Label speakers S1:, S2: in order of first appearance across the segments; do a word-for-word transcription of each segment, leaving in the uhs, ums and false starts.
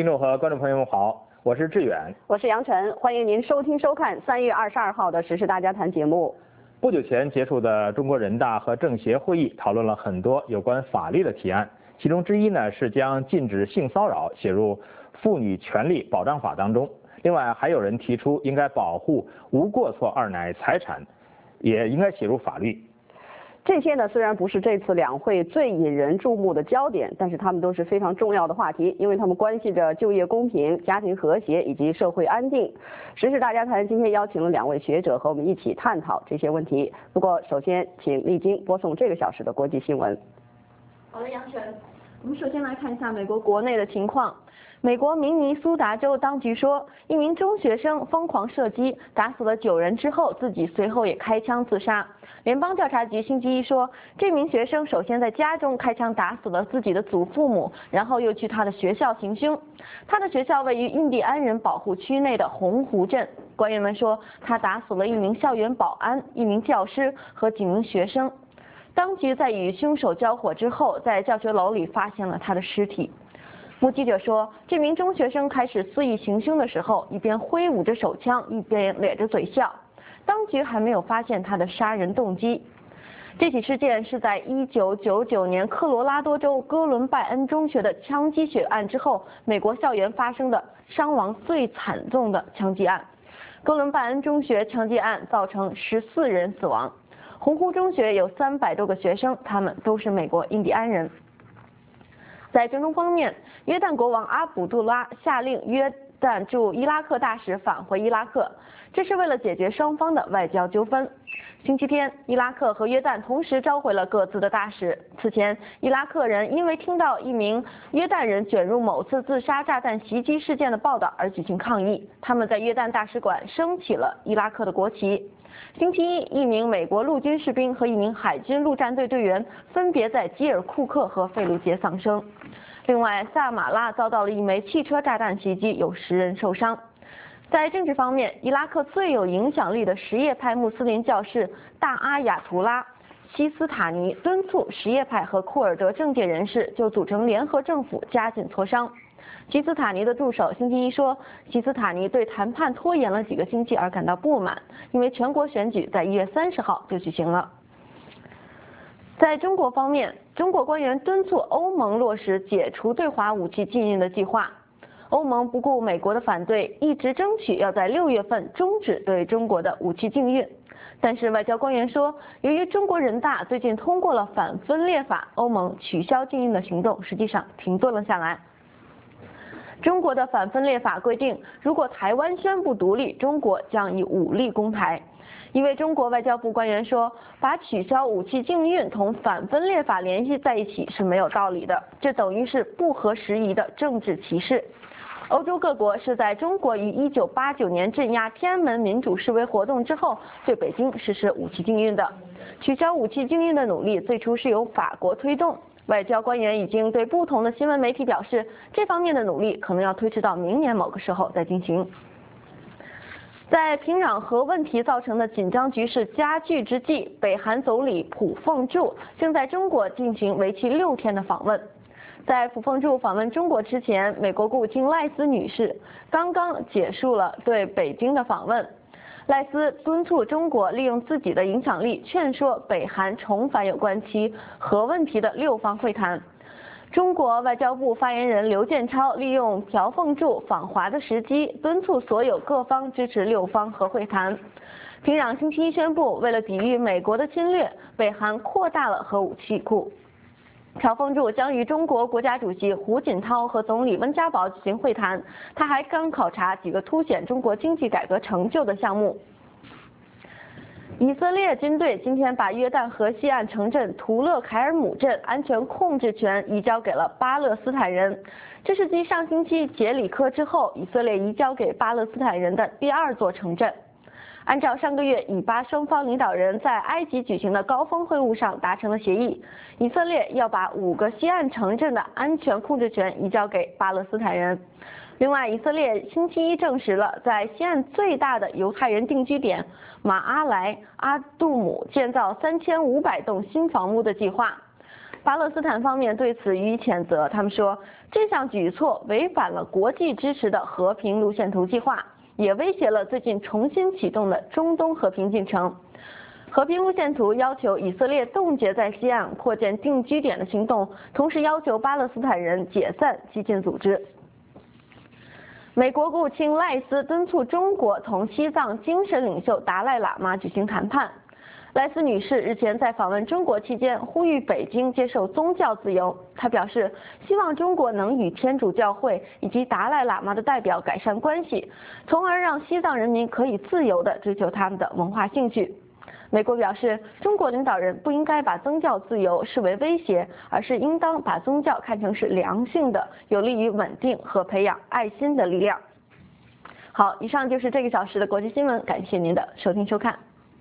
S1: 众和观众朋友们好，我是志远，
S2: 我是杨晨，欢迎您收听收看三月二十二号的《时事大家谈》节目。
S1: 不久前结束的中国人大和政协会议讨论了很多有关法律的提案，其中之一呢是将禁止性骚扰写入《妇女权利保障法》当中。另外还有人提出应该保护无过错二奶财产，也应该写入法律。
S2: 这些呢虽然不是这次两会最引人注目的焦点，但是他们都是非常重要的话题，因为他们关系着就业公平、家庭和谐以及社会安定。时事大家谈今天邀请了两位学者和我们一起探讨这些问题。不过首先请丽晶播送这个小时的国际新闻。
S3: 好的，杨晨，我们首先来看一下美国国内的情况。美国明尼苏达州当局说，一名中学生疯狂射击，打死了九人之后，自己随后也开枪自杀。联邦调查局星期一说，这名学生首先在家中开枪打死了自己的祖父母，然后又去他的学校行凶。他的学校位于印第安人保护区内的红湖镇。官员们说，他打死了一名校园保安、一名教师和几名学生。当局在与凶手交火之后，在教学楼里发现了他的尸体。目击者说，这名中学生开始肆意行凶的时候，一边挥舞着手枪，一边咧着嘴笑。当局还没有发现他的杀人动机。这起事件是在一九九九年科罗拉多州哥伦拜恩中学的枪击血案之后，美国校园发生的伤亡最惨重的枪击案。哥伦拜恩中学枪击案造成十四人死亡。红湖中学有三百多个学生，他们都是美国印第安人。在中东方面，约旦国王阿卜杜拉下令约旦驻伊拉克大使返回伊拉克，这是为了解决双方的外交纠纷。星期天，伊拉克和约旦同时召回了各自的大使。此前，伊拉克人因为听到一名约旦人卷入某次自杀炸弹袭击事件的报道而举行抗议，他们在约旦大使馆升起了伊拉克的国旗。星期一，一名美国陆军士兵和一名海军陆战队队员分别在基尔库克和费卢杰丧生。另外，萨马拉遭到了一枚汽车炸弹袭击，有十人受伤。在政治方面，伊拉克最有影响力的什叶派穆斯林教士大阿亚图拉西斯塔尼敦促什叶派和库尔德政界人士就组成联合政府加紧磋商。西斯塔尼的助手星期一说，西斯塔尼对谈判拖延了几个星期而感到不满，因为全国选举在一月三十号就举行了。在中国方面，中国官员敦促欧盟落实解除对华武器禁运的计划。欧盟不顾美国的反对，一直争取要在六月份终止对中国的武器禁运。但是外交官员说，由于中国人大最近通过了反分裂法，欧盟取消禁运的行动实际上停顿了下来。中国的反分裂法规定，如果台湾宣布独立，中国将以武力攻台。一位中国外交部官员说，把取消武器禁运同反分裂法联系在一起是没有道理的，这等于是不合时宜的政治歧视。欧洲各国是在中国于一九八九年镇压天安门民主示威活动之后，对北京实施武器禁运的。取消武器禁运的努力最初是由法国推动。外交官员已经对不同的新闻媒体表示，这方面的努力可能要推迟到明年某个时候再进行。在平壤核问题造成的紧张局势加剧之际，北韩总理朴凤柱正在中国进行为期六天的访问。在朴凤柱访问中国之前，美国国务卿赖斯女士刚刚结束了对北京的访问。赖斯敦促中国利用自己的影响力，劝说北韩重返有关其核问题的六方会谈。中国外交部发言人刘建超利用朴凤柱访华的时机，敦促所有各方支持六方核会谈。平壤星期一宣布，为了抵御美国的侵略，北韩扩大了核武器库。朴凤柱将与中国国家主席胡锦涛和总理温家宝举行会谈，他还刚考察几个凸显中国经济改革成就的项目。以色列军队今天把约旦河西岸城镇图勒凯尔姆镇安全控制权移交给了巴勒斯坦人，这是继上星期杰里科之后，以色列移交给巴勒斯坦人的第二座城镇。按照上个月以巴双方领导人在埃及举行的高峰会晤上达成的协议，以色列要把五个西岸城镇的安全控制权移交给巴勒斯坦人。另外，以色列星期一证实了在西岸最大的犹太人定居点马阿莱阿杜姆建造三千五百栋新房屋的计划。 巴勒斯坦方面对此予以谴责，他们说这项举措违反了国际支持的和平路线图计划，也威胁了最近重新启动的中东和平进程。和平路线图要求以色列冻结在西岸扩建定居点的行动，同时要求巴勒斯坦人解散激进组织。美国国务卿赖斯敦促中国同西藏精神领袖达赖喇嘛举行谈判。赖斯女士日前在访问中国期间呼吁北京接受宗教自由。她表示，希望中国能与天主教会以及达赖喇嘛的代表改善关系，从而让西藏人民可以自由地追求他们的文化兴趣。美国表示，中国领导人不应该把宗教自由视为威胁，而是应当把宗教看成是良性的、有利于稳定和培养爱心的力量。好，以上就是这个小时的国际新闻，感谢您的收听收看。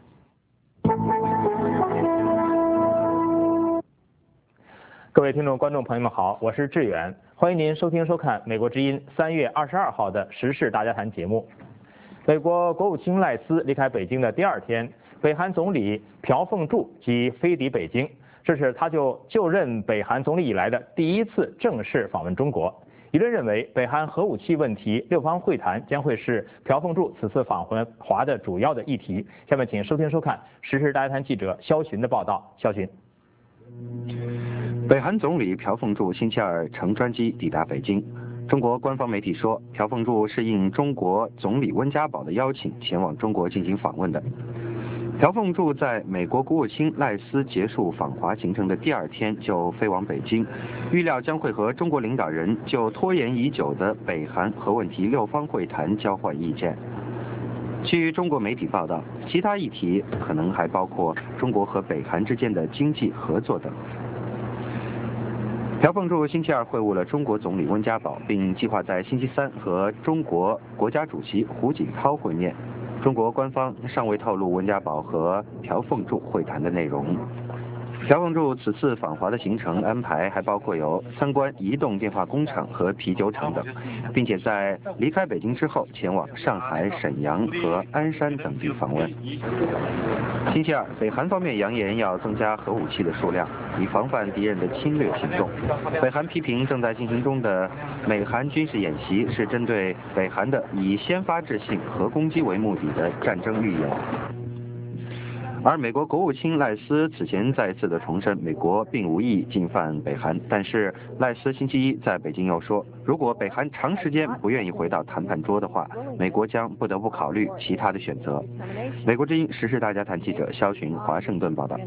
S1: 各位听众、观众朋友们好，我是志远，欢迎您收听收看美国之音三月二十二号的时事大家谈节目。美国国务卿赖斯离开北京的第二天，北韩总理朴凤柱即飞抵北京，这是他就就任北韩总理以来的第一次正式访问中国。舆论认为，北韩核武器问题六方会谈将会是朴凤柱此次访问华的主要的议题。下面请收听收看时事大家谈记者肖寻的报道。肖寻。
S4: 北韩总理朴凤柱星期二乘专机抵达北京。中国官方媒体说，朴凤柱是应中国总理温家宝的邀请前往中国进行访问的。朴凤柱在美国国务卿赖斯结束访华行程的第二天就飞往北京，预料将会和中国领导人就拖延已久的北韩核问题六方会谈交换意见。据中国媒体报道，其他议题可能还包括中国和北韩之间的经济合作等。朴凤柱星期二会晤了中国总理温家宝，并计划在星期三和中国国家主席胡锦涛会面。中国官方尚未透露温家宝和朴凤柱会谈的内容。朴凤柱此次访华的行程安排还包括有参观移动电话工厂和啤酒厂等，并且在离开北京之后前往上海、沈阳和鞍山等地访问。星期二，北韩方面扬言要增加核武器的数量，以防范敌人的侵略行动。北韩批评正在进行中的美韩军事演习是针对北韩的以先发制性核攻击为目的的战争预演。而美国国务卿赖斯此前再次的重申，美国并无意进犯北韩。但是赖斯星期一在北京又说，如果北韩长时间不愿意回到谈判桌的话，美国将不得不考虑其他的选择。美国之音时事大家谈记者肖寻华盛顿报道。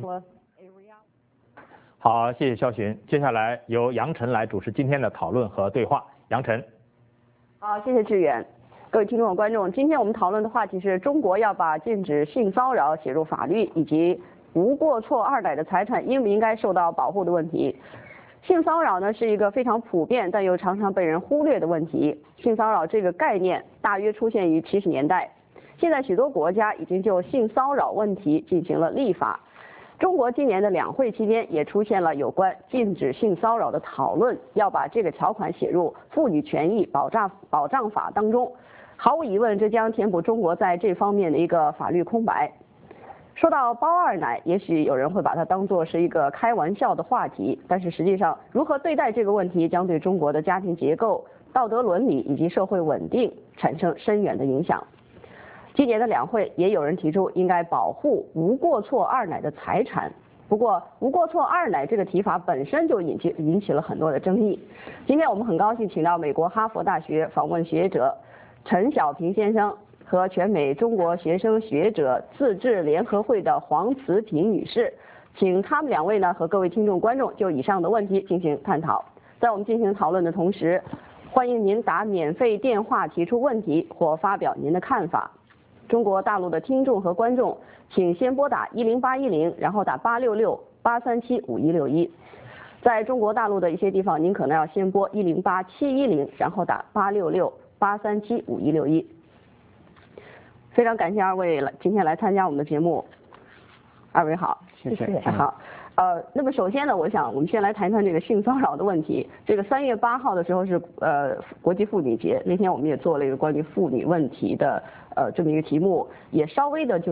S1: 好，谢谢肖寻。接下来由杨晨来主持今天的讨论和对话。杨晨。
S2: 好，谢谢志远。各位听众和观众，今天我们讨论的话题是中国要把禁止性骚扰写入法律，以及无过错二奶的财产应不应该受到保护的问题。性骚扰呢是一个非常普遍但又常常被人忽略的问题。性骚扰这个概念大约出现于七十年代，现在许多国家已经就性骚扰问题进行了立法。中国今年的两会期间也出现了有关禁止性骚扰的讨论，要把这个条款写入妇女权益保障保障法当中。毫无疑问，这将填补中国在这方面的一个法律空白。说到包二奶，也许有人会把它当作是一个开玩笑的话题，但是实际上，如何对待这个问题，将对中国的家庭结构、道德伦理以及社会稳定产生深远的影响。今年的两会也有人提出应该保护无过错二奶的财产，不过无过错二奶这个提法本身就引起引起了很多的争议。今天我们很高兴请到美国哈佛大学访问学者陈小平先生和全美中国学生学者自治联合会的黄慈平女士，请他们两位呢和各位听众观众就以上的问题进行探讨。在我们进行讨论的同时，欢迎您打免费电话提出问题或发表您的看法。中国大陆的听众和观众，请先拨打一零八一零，然后打八六六八三七五一六一。在中国大陆的一些地方，您可能要先拨一零八七一零，然后打八六六八三七五一六一。非常感谢二位来今天来参加我们的节目。二位好。
S5: 谢谢。
S2: 好。呃，那么首先呢，我想我们先来谈谈这个性骚扰的问题。这个三月八号的时候是呃国际妇女节，那天我们也做了一个关于妇女问题的呃这么一个题目，也稍微的就说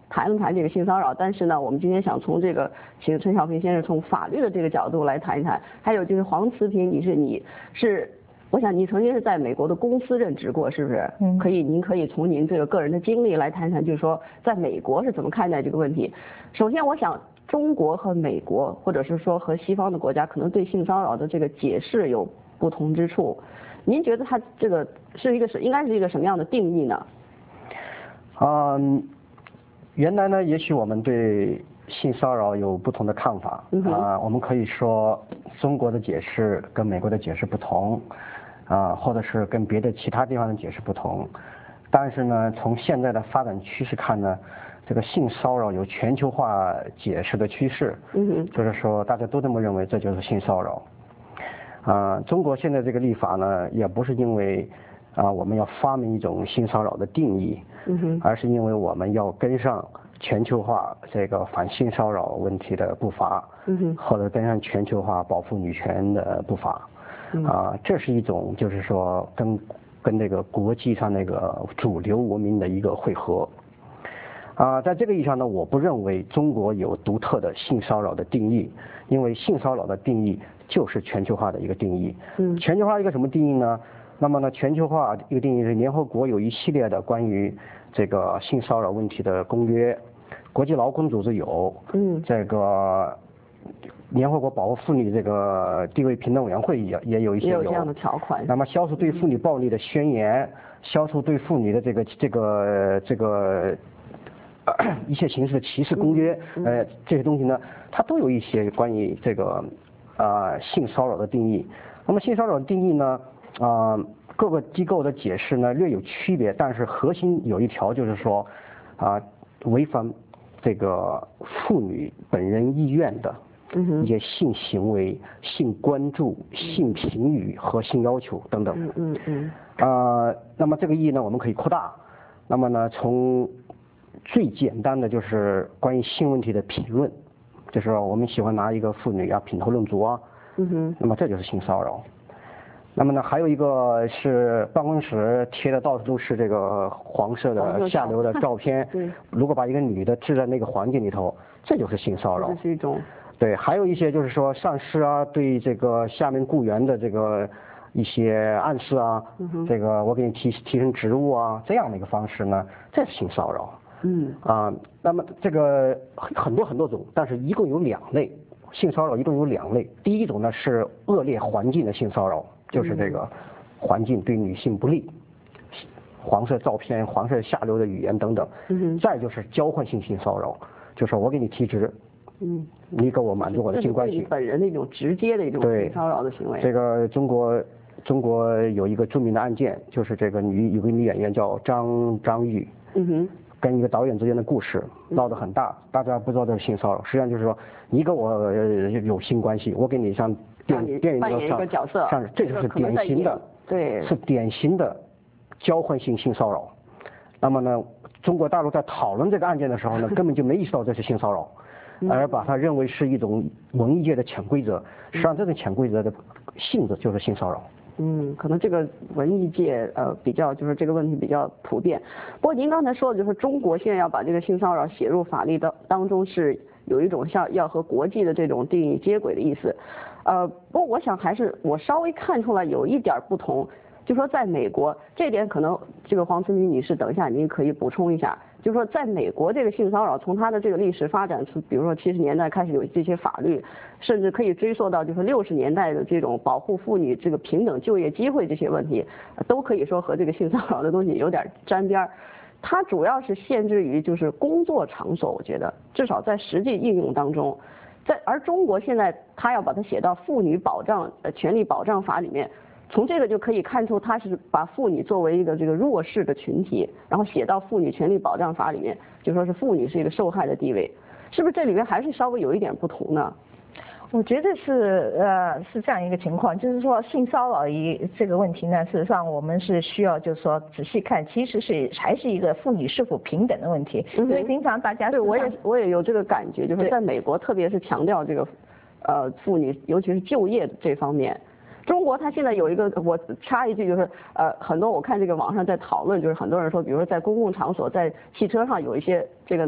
S2: 谈一谈这个性骚扰，但是呢，我们今天想从这个请陈小平先生从法律的这个角度来谈一谈。还有就是黄慈平，你是你是，我想你曾经是在美国的公司任职过，是不是？嗯。可以，您可以从您这个个人的经历来谈谈，就是说在美国是怎么看待这个问题。首先，我想中国和美国，或者是说和西方的国家，可能对性骚扰的这个解释有不同之处。您觉得它这个是一个是应该是一个什么样的定义呢？
S5: 嗯。原来呢，也许我们对性骚扰有不同的看法啊、嗯呃，我们可以说中国的解释跟美国的解释不同，啊、呃，或者是跟别的其他地方的解释不同。但是呢，从现在的发展趋势看呢，这个性骚扰有全球化解释的趋势，嗯，就是说大家都这么认为，这就是性骚扰。啊、呃，中国现在这个立法呢，也不是因为啊、呃、我们要发明一种性骚扰的定义。嗯、而是因为我们要跟上全球化这个反性骚扰问题的步伐，嗯、或者跟上全球化保护女权的步伐，啊、嗯呃，这是一种就是说跟跟那个国际上那个主流文明的一个汇合。啊、呃，在这个意义上呢，我不认为中国有独特的性骚扰的定义，因为性骚扰的定义就是全球化的一个定义。嗯，全球化一个什么定义呢？那么呢，全球化一个定义是联合国有一系列的关于这个性骚扰问题的公约，国际劳工组织有，嗯，这个联合国保护妇女这个地位平等委员会也也有一些有
S2: 这样的条款。
S5: 那么消除对妇女暴力的宣言，消除对妇女的这个这个这个呃一切形式的歧视公约，嗯、呃这些东西呢，它都有一些关于这个啊、呃、性骚扰的定义。那么性骚扰的定义呢？啊、呃，各个机构的解释呢略有区别，但是核心有一条就是说，啊、呃，违反这个妇女本人意愿的一些性行为、性关注、性评语和性要求等等。嗯嗯嗯。啊，那么这个意义呢，我们可以扩大。那么呢，从最简单的就是关于性问题的评论，就是说我们喜欢拿一个妇女啊品头论足啊，嗯哼，那么这就是性骚扰。那么呢，还有一个是办公室贴的到处都是这个黄色的下流的照片，对，如果把一个女的置在那个环境里头，这就是性骚扰。
S2: 这是一种。
S5: 对，还有一些就是说上司啊对这个下面雇员的这个一些暗示啊，嗯、这个我给你提提升职务啊，这样的一个方式呢，这是性骚扰。嗯啊，那么这个很多很多种，但是一共有两类性骚扰，一共有两类。第一种呢是恶劣环境的性骚扰。就是这个环境对女性不利，黄色照片、黄色下流的语言等等。嗯、再就是交换性性骚扰，就是我给你提职，嗯，你给我满足我的性关系。
S2: 本人的一种直接的一种性骚扰的行为。
S5: 这个中国中国有一个著名的案件，就是这个女有个女演员叫张张玉，嗯哼，跟一个导演之间的故事闹得很大，大家不知道这是性骚扰，实际上就是说你跟我有性关系，我给你上。电电影
S2: 扮演一个角色，
S5: 上这就是典型的，
S2: 对，
S5: 是典型的交换性性骚扰。那么呢，中国大陆在讨论这个案件的时候呢，根本就没意识到这是性骚扰，而把它认为是一种文艺界的潜规则。实际上，这种潜规则的性质就是性骚扰。
S2: 嗯，可能这个文艺界呃比较就是这个问题比较普遍。不过您刚才说的就是中国现在要把这个性骚扰写入法律当当中是有一种像要和国际的这种定义接轨的意思。呃，不过我想还是我稍微看出来有一点不同，就说在美国这点可能这个黄慈明女士等一下您可以补充一下，就说在美国这个性骚扰从它的这个历史发展，比如说七十年代开始有这些法律，甚至可以追溯到就是六十年代的这种保护妇女这个平等就业机会这些问题，都可以说和这个性骚扰的东西有点沾边儿。它主要是限制于就是工作场所，我觉得至少在实际应用当中。在而中国现在他要把它写到妇女保障呃权利保障法里面，从这个就可以看出他是把妇女作为一个这个弱势的群体，然后写到妇女权利保障法里面，就说是妇女是一个受害的地位，是不是这里面还是稍微有一点不同呢？
S6: 我觉得是呃是这样一个情况，就是说性骚扰一这个问题呢，事实上我们是需要就是说仔细看，其实是还是一个妇女是否平等的问题。嗯、因为平常大家
S2: 对我也我也有这个感觉，就是在美国特别是强调这个呃妇女尤其是就业这方面。中国它现在有一个，我插一句就是呃很多我看这个网上在讨论，就是很多人说，比如说在公共场所，在汽车上有一些这个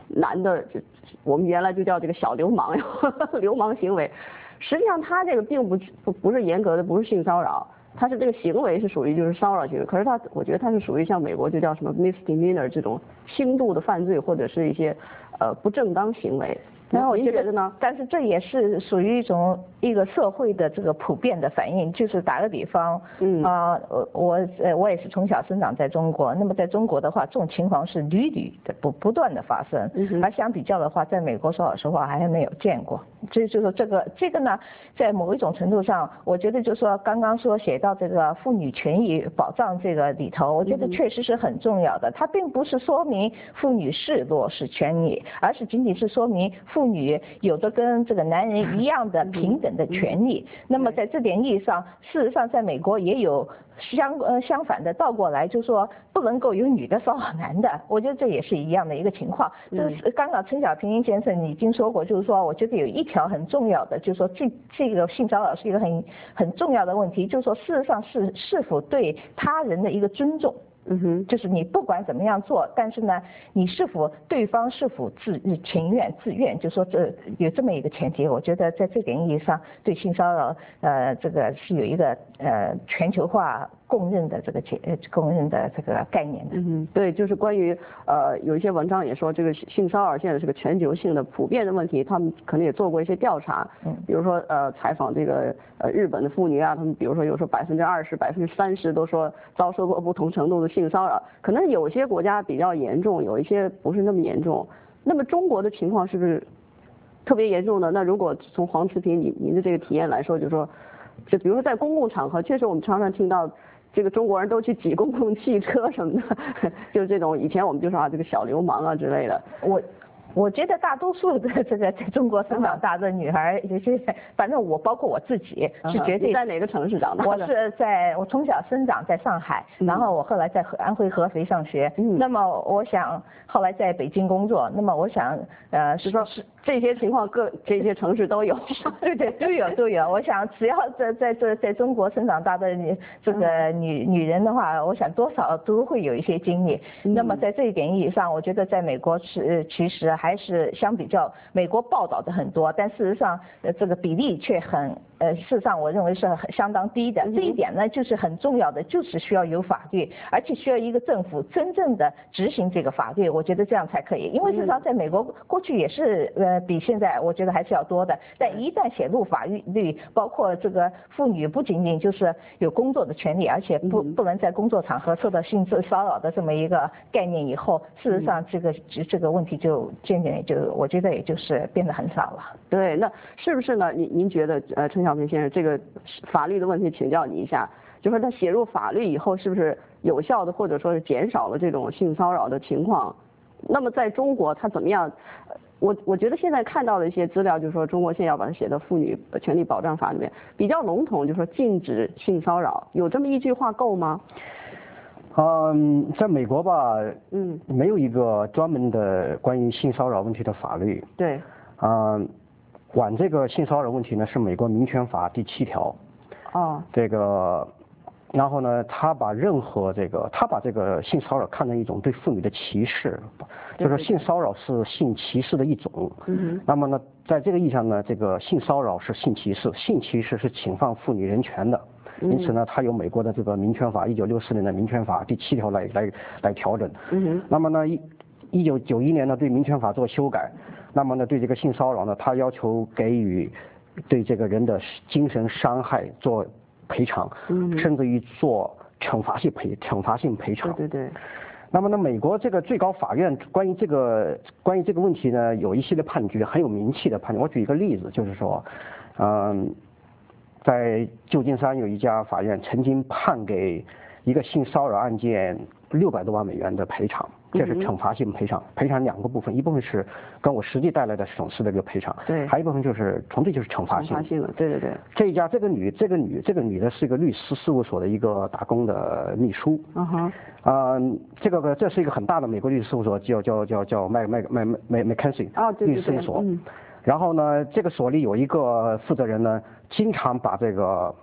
S2: 男的，这我们原来就叫这个小流氓呀，流氓行为。实际上他这个并不不不是严格的，不是性骚扰，他是这个行为是属于就是骚扰行为。可是他我觉得他是属于像美国就叫什么 misdemeanor 这种轻度的犯罪或者是一些呃不正当行为。
S6: 然后我觉得
S2: 您觉得呢？
S6: 但是这也是属于一种一个社会的这个普遍的反应。就是打个比方，嗯啊，我我呃我也是从小生长在中国，那么在中国的话，这种情况是屡屡的不不断的发生。嗯、而相比较的话，在美国说老实话还没有见过。所以就说这个这个呢，在某一种程度上，我觉得就是说刚刚说写到这个妇女权益保障这个里头，我觉得确实是很重要的。它并不是说明妇女是弱势权益，而是仅仅是说明妇女有着跟这个男人一样的平等的权利。那么在这点意义上，事实上在美国也有相呃相反的倒过来，就是说不能够有女的骚扰男的。我觉得这也是一样的一个情况。这是刚刚陈小平先生已经说过，就是说我觉得有一条很重要的，就是说这这个性骚扰是一个很很重要的问题，就是说事实上是是否对他人的一个尊重。嗯哼，就是你不管怎么样做，但是呢，你是否对方是否自情愿自愿，就说这有这么一个前提，我觉得在这点意义上，对性骚扰呃这个是有一个呃全球化公认的这个呃公认的这个概念的。
S2: 嗯，对，就是关于呃有一些文章也说这个性骚扰现在是个全球性的普遍的问题，他们可能也做过一些调查，嗯，比如说呃采访这个呃日本的妇女啊，他们比如说有时候百分之二十、百分之三十都说遭受过不同程度的性骚扰，可能有些国家比较严重，有一些不是那么严重。那么中国的情况是不是特别严重呢？那如果从黄慈平您您的这个体验来说，就是说，就比如说在公共场合，确实我们常常听到这个中国人都去挤公共汽车什么的，就是这种以前我们就说啊这个小流氓啊之类的。
S6: 我。我觉得大多数的这个在中国生长大的女孩，有些反正我包括我自己是绝对。
S2: 你在哪个城市长大的？
S6: 我是在我从小生长在上海，然后我后来在安徽合肥上学。嗯。那么我想后来在北京工作，那么我想呃
S2: 是说是这些情况各这些城市都有。
S6: 对对都有都有。我想只要在在这在中国生长大的女这个女女人的话，我想多少都会有一些经历。那么在这一点意义上，我觉得在美国是其实还。还是相比较美国报道的很多，但事实上，呃，这个比例却很，呃，事实上我认为是很相当低的。这一点呢，就是很重要的，就是需要有法律，而且需要一个政府真正的执行这个法律，我觉得这样才可以。因为事实上，在美国过去也是，呃，比现在我觉得还是要多的。但一旦写入法律，包括这个妇女不仅仅就是有工作的权利，而且不不能在工作场合受到性骚扰的这么一个概念以后，事实上这个这个问题就渐渐也就我觉得也就是变得很少了。
S2: 对，那是不是呢？您您觉得呃陈小平先生这个法律的问题，请教你一下，就是他写入法律以后，是不是有效的或者说是减少了这种性骚扰的情况？那么在中国他怎么样？我我觉得现在看到的一些资料，就是说中国现在要把它写到妇女权利保障法里面，比较笼统，就是说禁止性骚扰，有这么一句话够吗？
S5: 嗯，在美国吧，嗯，没有一个专门的关于性骚扰问题的法律。
S2: 对。
S5: 嗯，管这个性骚扰问题呢是美国民权法第七条。哦。这个，然后呢，他把任何这个，他把这个性骚扰看成一种对妇女的歧视，就是说性骚扰是性歧视的一种。嗯。那么呢，在这个意义上呢，这个性骚扰是性歧视，性歧视是侵犯妇女人权的。因此呢，它由美国的这个民权法一九六四年的民权法第七条来来来调整。嗯。那么呢，一一九九一年呢，对民权法做修改，那么呢，对这个性骚扰呢，它要求给予对这个人的精神伤害做赔偿，嗯，甚至于做惩罚性赔惩罚性赔偿。
S2: 对对对。
S5: 那么呢，美国这个最高法院关于这个关于这个问题呢，有一系列判决，很有名气的判决。我举一个例子，就是说，嗯。在旧金山有一家法院曾经判给一个性骚扰案件六百多万美元的赔偿，这是惩罚性赔偿。赔偿两个部分，一部分是跟我实际带来的损失的一个赔偿，对，还有一部分就是纯粹就是惩罚性。
S2: 惩罚性的，对对对。
S5: 这一家这个女这个女这个女的是一个律师事务所的一个打工的秘书。嗯哼。啊、呃，这个这是一个很大的美国律师事务所，叫叫叫叫麦麦麦麦麦麦肯锡律师事务所。嗯。然后呢，这个所里有一个负责人呢，经常把这个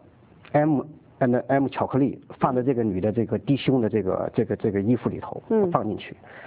S5: M and M 巧克力放在这个女的这个低胸的这个这个这个衣服里头，嗯，放进去。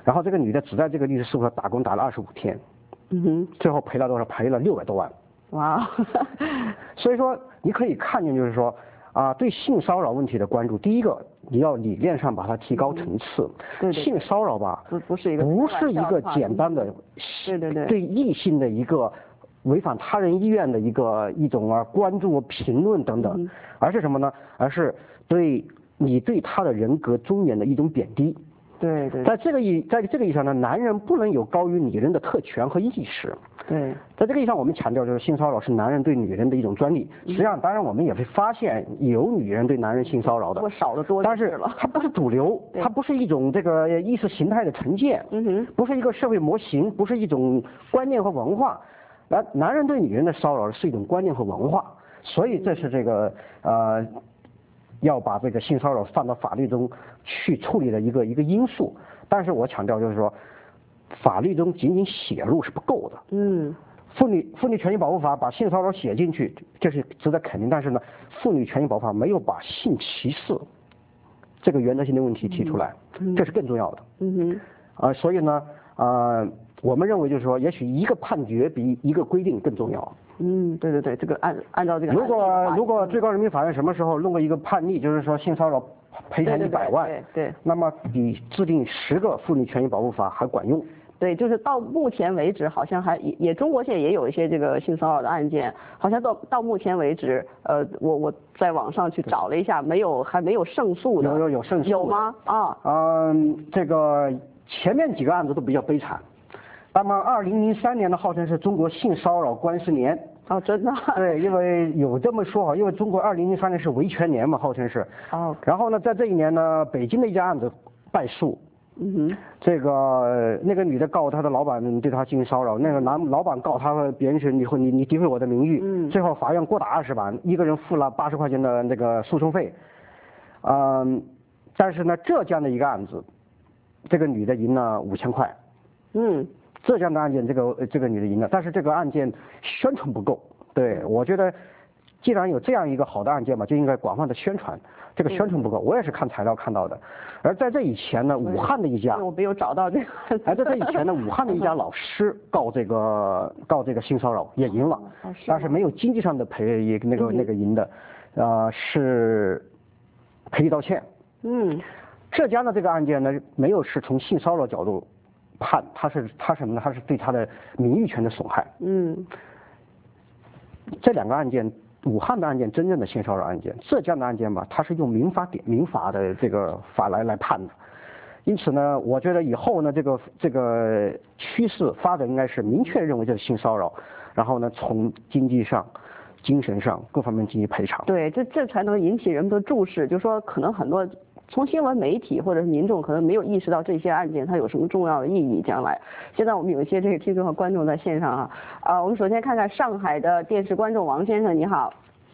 S5: 然后这个女的只在这个律师事务所打工打了二十五天，
S2: 嗯哼，
S5: 最后赔了多少？赔了六百多万。
S2: 哇，
S5: 所以说你可以看见，就是说啊，对性骚扰问题的关注，第一个你要理念上把它提高层次。
S2: 嗯、对, 对, 对，
S5: 性骚扰吧，
S2: 不不是一个
S5: 不是一个简单的，
S2: 对对对，
S5: 对异性的一个违反他人意愿的一个一种啊关注、评论等等，
S2: 嗯、
S5: 而是什么呢？而是对你对他的人格尊严的一种贬低。
S2: 对对，
S5: 在这个意，在这个意义上呢，男人不能有高于女人的特权和意识。
S2: 对，
S5: 在这个意义上，我们强调就是性骚扰是男人对女人的一种专利。实际上，当然我们也会发现有女人对男人性骚扰的，
S2: 不过少得多，
S5: 但是它不是主流，它不是一种这个意识形态的呈现，
S2: 嗯哼，
S5: 不是一个社会模型，不是一种观念和文化。而男人对女人的骚扰是一种观念和文化，所以这是这个呃。要把这个性骚扰放到法律中去处理的一个一个因素，但是我强调就是说，法律中仅仅写入是不够的。
S2: 嗯，
S5: 妇女妇女权益保护法把性骚扰写进去，这是值得肯定。但是呢，妇女权益保护法没有把性歧视这个原则性的问题提出来，
S2: 嗯、
S5: 这是更重要的。
S2: 嗯哼，
S5: 啊、呃，所以呢，呃，我们认为就是说，也许一个判决比一个规定更重要。
S2: 嗯，对对对，这个按按照这个，
S5: 如果如果最高人民法院什么时候弄过一个判例，就是说性骚扰赔偿一百万，
S2: 对 对, 对, 对，
S5: 那么比制定十个妇女权益保护法还管用。
S2: 对，就是到目前为止，好像还也也中国现在也有一些这个性骚扰的案件，好像到到目前为止，呃，我我在网上去找了一下，没有还没有胜诉的。
S5: 有有有胜诉。
S2: 有吗？啊，
S5: 嗯，这个前面几个案子都比较悲惨。那么，二零零三年呢，号称是中国性骚扰官司年。
S2: 哦，真的？
S5: 对，因为有这么说哈，因为中国二零零三年是维权年嘛，号称是。
S2: 哦。
S5: 然后呢，在这一年呢，北京的一家案子败诉。
S2: 嗯哼。
S5: 这个那个女的告她的老板对她进行骚扰，那个男老板告她别人是你你你诋毁我的名誉。
S2: 嗯。
S5: 最后法院各打二十板，一个人付了八十块钱的那个诉讼费。嗯，但是呢，浙江的一个案子，这个女的赢了五千块。
S2: 嗯。
S5: 浙江的案件，这个这个女的赢了，但是这个案件宣传不够。对，我觉得既然有这样一个好的案件嘛，就应该广泛的宣传。这个宣传不够，我也是看材料看到的。而在这以前呢，武汉的一家，
S2: 我没有找到这个。
S5: 而在这以前呢，武汉的一家老师告这个告这个性骚扰也赢了，但是没有经济上的赔那个那个赢的，呃，是赔礼道歉。
S2: 嗯。
S5: 浙江的这个案件呢，没有是从性骚扰角度判，他是他什么呢？他是对他的名誉权的损害。
S2: 嗯。
S5: 这两个案件，武汉的案件真正的性骚扰案件，浙江的案件吧，它是用民法典民法的这个法来来判的。因此呢，我觉得以后呢，这个这个趋势发展应该是明确认为这是性骚扰，然后呢，从经济上、精神上各方面进行赔偿。
S2: 对，这这才能引起人们的注视，就说可能很多。从新闻媒体或者是民众可能没有意识到这些案件它有什么重要的意义。将来，现在我们有一些这个听众和观众在线上啊，啊，我们首先看看上海的电视观众王先生，你好。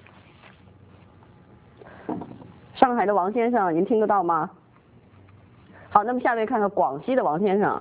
S2: 上海的王先生，您听得到吗？好，那么下面看看广西的王先生。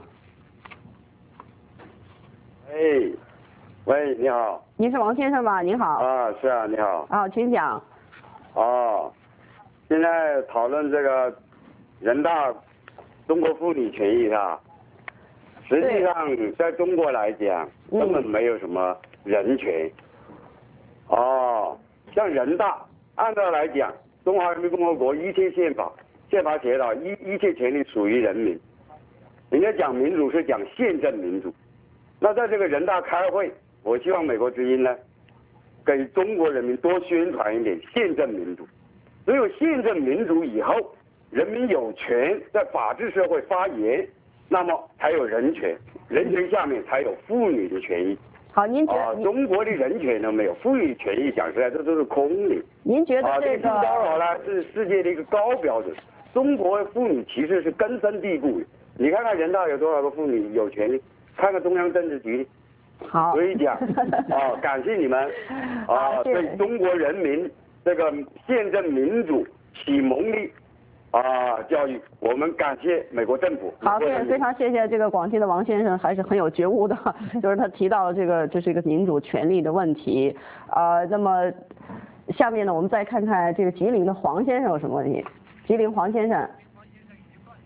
S7: 喂，喂，你好。
S2: 您是王先生吧？您好。
S7: 啊，是啊，你好。
S2: 啊，请讲。
S7: 哦。现在讨论这个人大中国妇女权益啊，实际上在中国来讲根本没有什么人权。哦，像人大按照来讲，中华人民共和国一切宪法，宪法写到一一切权利属于人民。人家讲民主是讲宪政民主，那在这个人大开会，我希望美国之音呢，给中国人民多宣传一点宪政民主。只有宪政民主以后，人民有权在法治社会发言，那么才有人权，人权下面才有妇女的权益。
S2: 好，您觉得、
S7: 啊、中国的人权都没有，妇女权益讲实在这都是空的。
S2: 您觉得这个、
S7: 啊、性骚扰呢是世界的一个高标准，中国妇女歧视是根深蒂固的。你看看人大有多少个妇女有权利，看看中央政治局。
S2: 好，
S7: 所以讲啊，感谢你们啊，对中国人民这个宪政民主启蒙的啊教育，我们感谢美国政府。
S2: 好，非常非常谢谢这个广西的王先生，还是很有觉悟的，就是他提到了这个这是一个民主权利的问题啊、呃。那么下面呢，我们再看看这个吉林的黄先生有什么问题？吉林黄先生。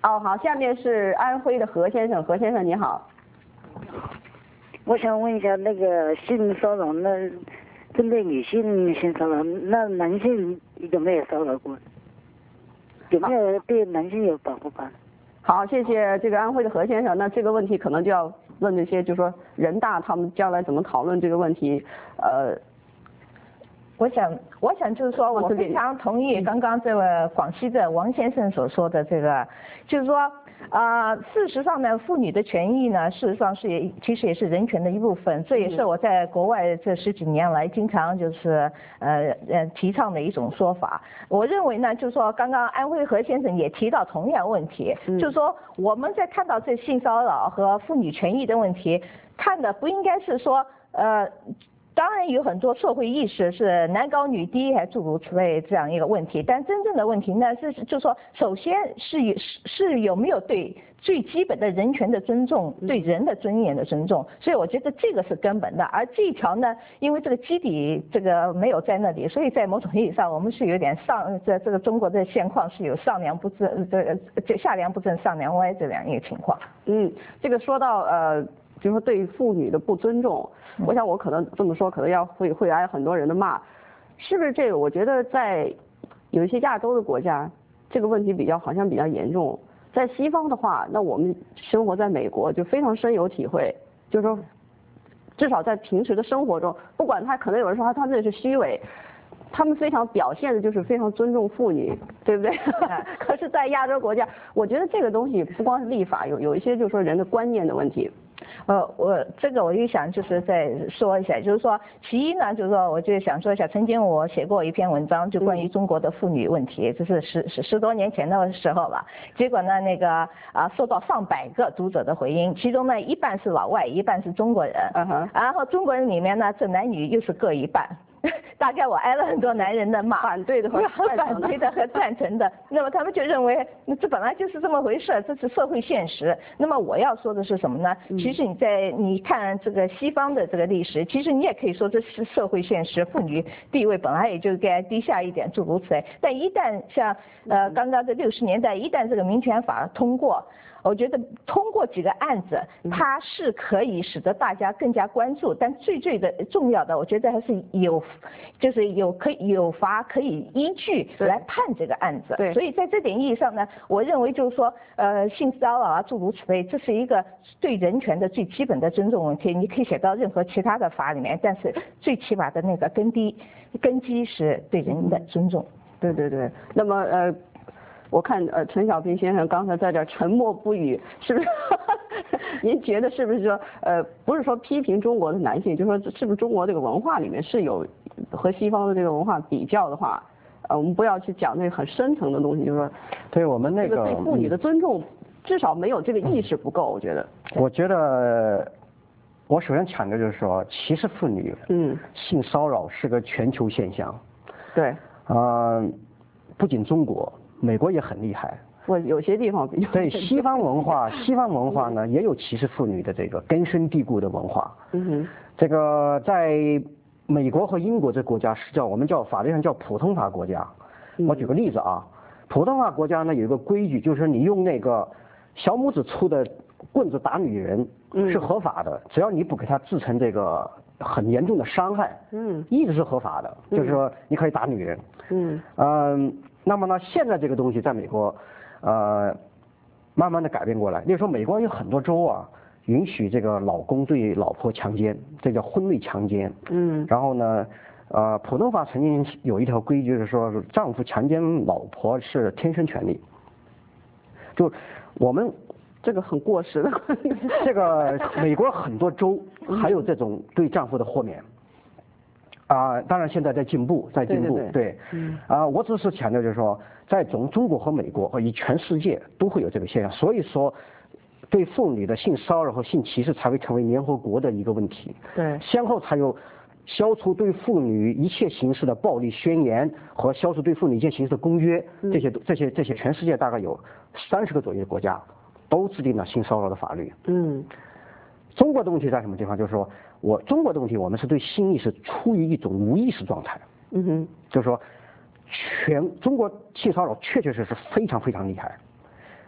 S2: 哦，好，下面是安徽的何先生，何先生你好。
S8: 我想问一下，那个性骚扰，那针对女性性骚扰，那男性有没有骚扰过？有没有对男性有保护法？
S2: 好，谢谢这个安徽的何先生。那这个问题可能就要问这些，就是说人大他们将来怎么讨论这个问题，呃。
S6: 我想，我想就是说，我非常同意刚刚这位广西的王先生所说的这个，就是说，啊、呃，事实上呢，妇女的权益呢，事实上是也其实也是人权的一部分，这也是我在国外这十几年来经常就是呃呃提倡的一种说法。我认为呢，就是说，刚刚安徽何先生也提到同样问题，嗯、就是说我们在看到这性骚扰和妇女权益的问题，看的不应该是说呃。当然有很多社会意识是男高女低还诸如此类这样一个问题，但真正的问题呢是就是说，首先是有是有没有对最基本的人权的尊重，对人的尊严的尊重，所以我觉得这个是根本的。而这一条呢，因为这个基底这个没有在那里，所以在某种意义上我们是有点上这这个中国的现况是有上梁不正这这下梁不正上梁歪这样一个情况。
S2: 嗯，这个说到呃。就是说对妇女的不尊重，我想我可能这么说，可能要会会挨很多人的骂，是不是这个？我觉得在有一些亚洲的国家，这个问题比较好像比较严重。在西方的话，那我们生活在美国就非常深有体会，就是说，至少在平时的生活中，不管他可能有人说他他那是虚伪，他们非常表现的就是非常尊重妇女，对不对？可是，在亚洲国家，我觉得这个东西不光是立法，有有一些就是说人的观念的问题。
S6: 呃，我这个我就想就是再说一下，就是说，其一呢，就是说，我就想说一下，曾经我写过一篇文章，就关于中国的妇女问题，这是十十十多年前的时候了。结果呢，那个啊，受到上百个读者的回应，其中呢，一半是老外，一半是中国人。嗯哼。然后中国人里面呢，这男女又是各一半。大概我挨了很多男人的骂，
S2: 反对的和
S6: 反对的和赞成的，那么他们就认为这本来就是这么回事，这是社会现实。那么我要说的是什么呢？嗯、其实你在你看这个西方的这个历史，其实你也可以说这是社会现实，妇女地位本来也就该低下一点，诸如此类。但一旦像呃刚刚的六十年代，一旦这个民权法通过。我觉得通过几个案子，它是可以使得大家更加关注，但最最的重要的，我觉得还是有，就是有可以有法可以依据来判这个案子。对，所以在这点意义上呢，我认为就是说，呃，性骚扰啊，诸如此类，这是一个对人权的最基本的尊重问题。你可以写到任何其他的法里面，但是最起码的那个根基，根基是对人的尊重。
S2: 对对对，那么呃。我看呃陈小平先生刚才在这沉默不语，是不是？您觉得是不是说呃不是说批评中国的男性，就说是不是中国这个文化里面是有和西方的这个文化比较的话，呃我们不要去讲那个很深层的东西，就是说
S5: 对我们那个
S2: 对妇女的尊重，至少没有这个意识不够，我觉得。
S5: 我觉得我首先强调就是说，歧视妇女，嗯，性骚扰是个全球现象。
S2: 对。
S5: 啊、呃，不仅中国。美国也很厉害，
S2: 我有些地方比较
S5: 对西方文化，西方文化呢也有歧视妇女的这个根深蒂固的文化。嗯哼，这个在美国和英国这国家是叫我们叫法律上叫普通法国家。我举个例子啊，普通法国家呢有一个规矩，就是你用那个小拇指粗的棍子打女人是合法的，只要你不给她造成这个很严重的伤害，嗯，一直是合法的，就是说你可以打女人。嗯嗯。那么呢，现在这个东西在美国，呃，慢慢的改变过来。例如说，美国有很多州啊，允许这个老公对老婆强奸，这叫婚内强奸。嗯。然后呢，呃，普通法曾经有一条规矩，就是说，丈夫强奸老婆是天生权利。就我们
S2: 这个很过时的。
S5: 这个美国很多州还有这种对丈夫的豁免。啊、呃，当然现在在进步，在进步，对，对对嗯，啊、呃，我只是强调就是说，在中中国和美国和以全世界都会有这个现象，所以说，对妇女的性骚扰和性歧视才会成为联合国的一个问题，
S2: 对，
S5: 先后才有消除对妇女一切形式的暴力宣言和消除对妇女一切形式的公约，嗯、这些这些这些全世界大概有三十个左右的国家都制定了性骚扰的法律，嗯。中国的问题在什么地方？就是说我中国的问题，我们是对性意识处于一种无意识状态。嗯哼，就是说，全中国性骚扰确确实实非常非常厉害。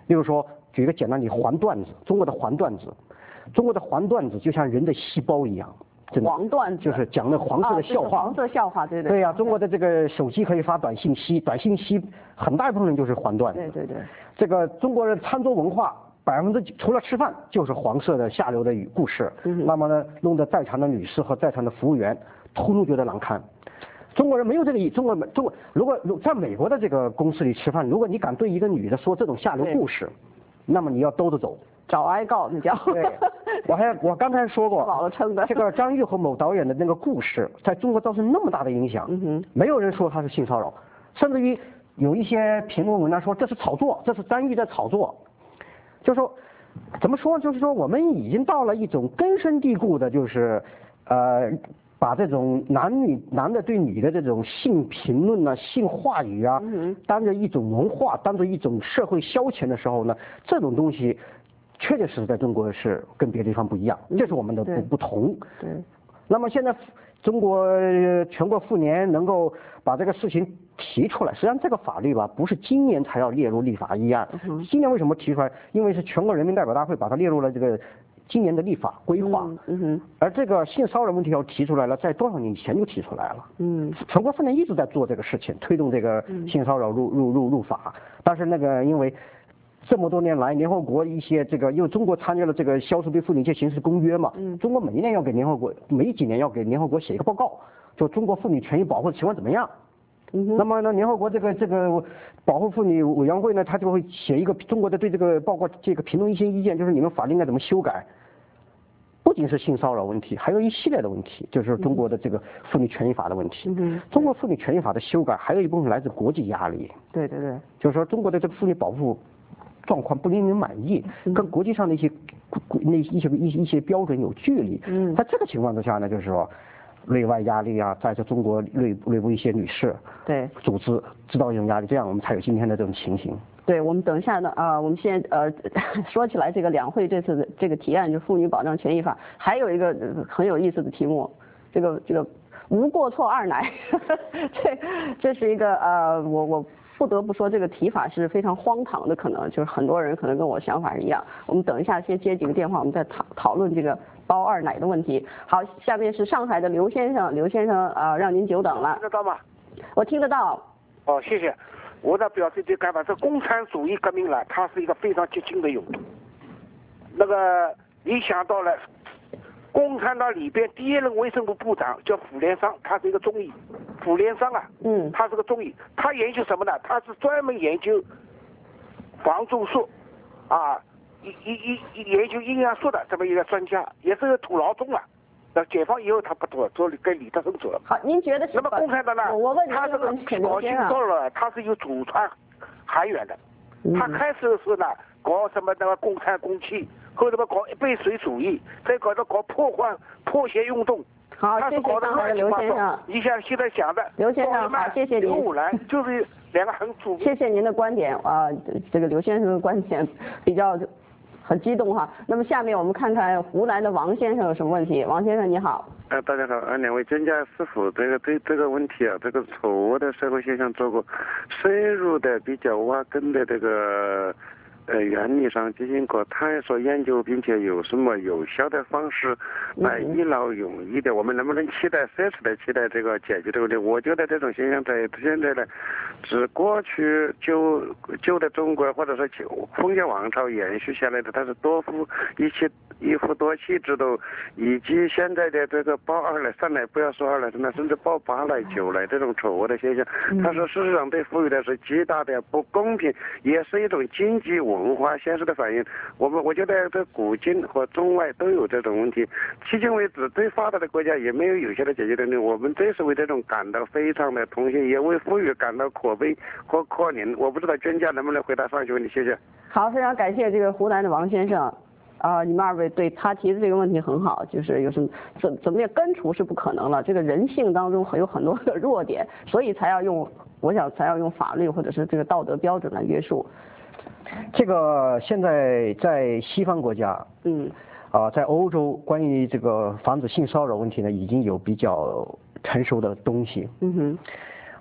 S5: 例如说，举一个简单的黄段子，中国的黄段子，中国的黄段子就像人的细胞一样。
S2: 黄段子
S5: 就是讲那黄色的笑话，
S2: 啊、黄色笑话，对对。
S5: 对呀、啊，中国的这个手机可以发短信息，短信息很大一部分就是黄段子。
S2: 对对对。
S5: 这个中国的餐桌文化，百分之除了吃饭就是黄色的下流的故事。嗯。那么呢，弄得在场的女士和在场的服务员通通觉得难堪。中国人没有这个意，中国中国如果在美国的这个公司里吃饭，如果你敢对一个女的说这种下流故事，那么你要兜着走。
S2: 找挨告那叫。
S5: 对，我还我刚才说过，
S2: 饱了撑的。
S5: 这个张玉和某导演的那个故事，在中国造成那么大的影响，嗯哼，没有人说他是性骚扰，甚至于有一些评论文章说这是炒作，这是张玉在炒作，就是说，怎么说？就是说我们已经到了一种根深蒂固的，就是呃，把这种男女男的对女的这种性评论啊、性话语啊，嗯、当着一种文化，当着一种社会消遣的时候呢，这种东西。确确实实在中国是跟别的地方不一样，这是我们的不不同。
S2: 对。
S5: 那么现在中国全国妇联能够把这个事情提出来，实际上这个法律吧不是今年才要列入立法议案，嗯、今年为什么提出来？因为是全国人民代表大会把它列入了这个今年的立法规划。嗯嗯哼。而这个性骚扰问题要提出来了，在多少年以前就提出来了。嗯。全国妇联一直在做这个事情，推动这个性骚扰入入入入法，但是那个因为。这么多年来，联合国一些这个，因为中国参加了这个消除对妇女权刑事公约嘛，嗯，中国每一年要给联合国，每几年要给联合国写一个报告，就中国妇女权益保护的情况怎么样。嗯，那么呢，联合国这个这个保护妇女委员会呢，他就会写一个中国的对这个报告这个评论一些意见，就是你们法律应该怎么修改。不仅是性骚扰问题，还有一系列的问题，就是中国的这个妇女权益法的问题。嗯，中国妇女权益法的修改，还有一部分来自国际压力。
S2: 对对对，
S5: 就是说中国的这个妇女保护。状况不令人满意，跟国际上的一些那一些一些一些标准有距离。嗯，在这个情况之下呢，就是说，内外压力啊，在这中国内内部一些女士
S2: 对
S5: 组织知道一种压力，这样我们才有今天的这种情形。
S2: 对，我们等一下呢啊、呃，我们先呃说起来这个两会这次的这个提案，就妇女保障权益法，还有一个很有意思的题目，这个这个无过错二奶，这这是一个呃我我。不得不说，这个提法是非常荒唐的，可能就是很多人可能跟我想法是一样。我们等一下先接几个电话，我们再讨讨论这个包二奶的问题。好，下面是上海的刘先生，刘先生啊、呃，让您久等了。
S9: 听得到吗？
S2: 我听得到。
S9: 哦，谢谢。我的表示这看法，这共产主义革命了，它是一个非常激进的运动。那个你想到了。共产党里边第一任卫生部部长叫傅连商，他是一个中医。傅连商啊，嗯，他是个中医，他研究什么呢？他是专门研究防中术，啊，一一一研究营养素的这么一个专家，也是个土老中啊。那解放以后他不做，做跟李德生做了。
S2: 好，您觉得是？
S9: 那么共产党呢？
S2: 我问
S9: 他这个搞性骚扰，他是有祖传含源的。他开始的时候呢，搞什么那个共产共气。后头嘛搞背水主义，再搞到搞破坏破鞋运动。
S2: 好，谢谢上海的刘先生。
S9: 你想现在想的，
S2: 刘先生好，谢谢您。
S9: 乌兰就是两个很主。
S2: 谢谢您的观点啊、呃，这个刘先生的观点比较很激动哈。那么下面我们看看湖南的王先生有什么问题？王先生你好。
S10: 呃，大家好，呃，两位专家是否这个对这个问题啊，这个丑恶的社会现象做过深入的、比较挖根的这个？呃，原理上进行过探索研究，并且有什么有效的方式来一劳永逸的？我们能不能期待奢侈的期待这个解决这个问题？我觉得这种现象在现在呢，是过去旧旧的中国或者说旧封建王朝延续下来的，它是多夫一妻一夫多妻制度，以及现在的这个包二奶三奶，不要说二奶三奶，甚至包八奶九奶这种丑恶的现象，它是事实上对妇女的是极大的不公平，也是一种经济文化现实的反应。我们我觉得在古今和中外都有这种问题，迄今为止最发达的国家也没有有效的解决能力。我们真是为这种感到非常的痛心，也为妇女感到可悲和可怜。我不知道专家能不能回答上一些问题，谢谢。
S2: 好，非常感谢这个湖南的王先生。啊、呃，你们二位对他提的这个问题很好，就是有什么怎怎么样根除是不可能了，这个人性当中有很多的弱点，所以才要用，我想才要用法律或者是这个道德标准来约束。
S5: 这个现在在西方国家，嗯，啊、呃，在欧洲，关于这个防止性骚扰问题呢，已经有比较成熟的东西。嗯哼。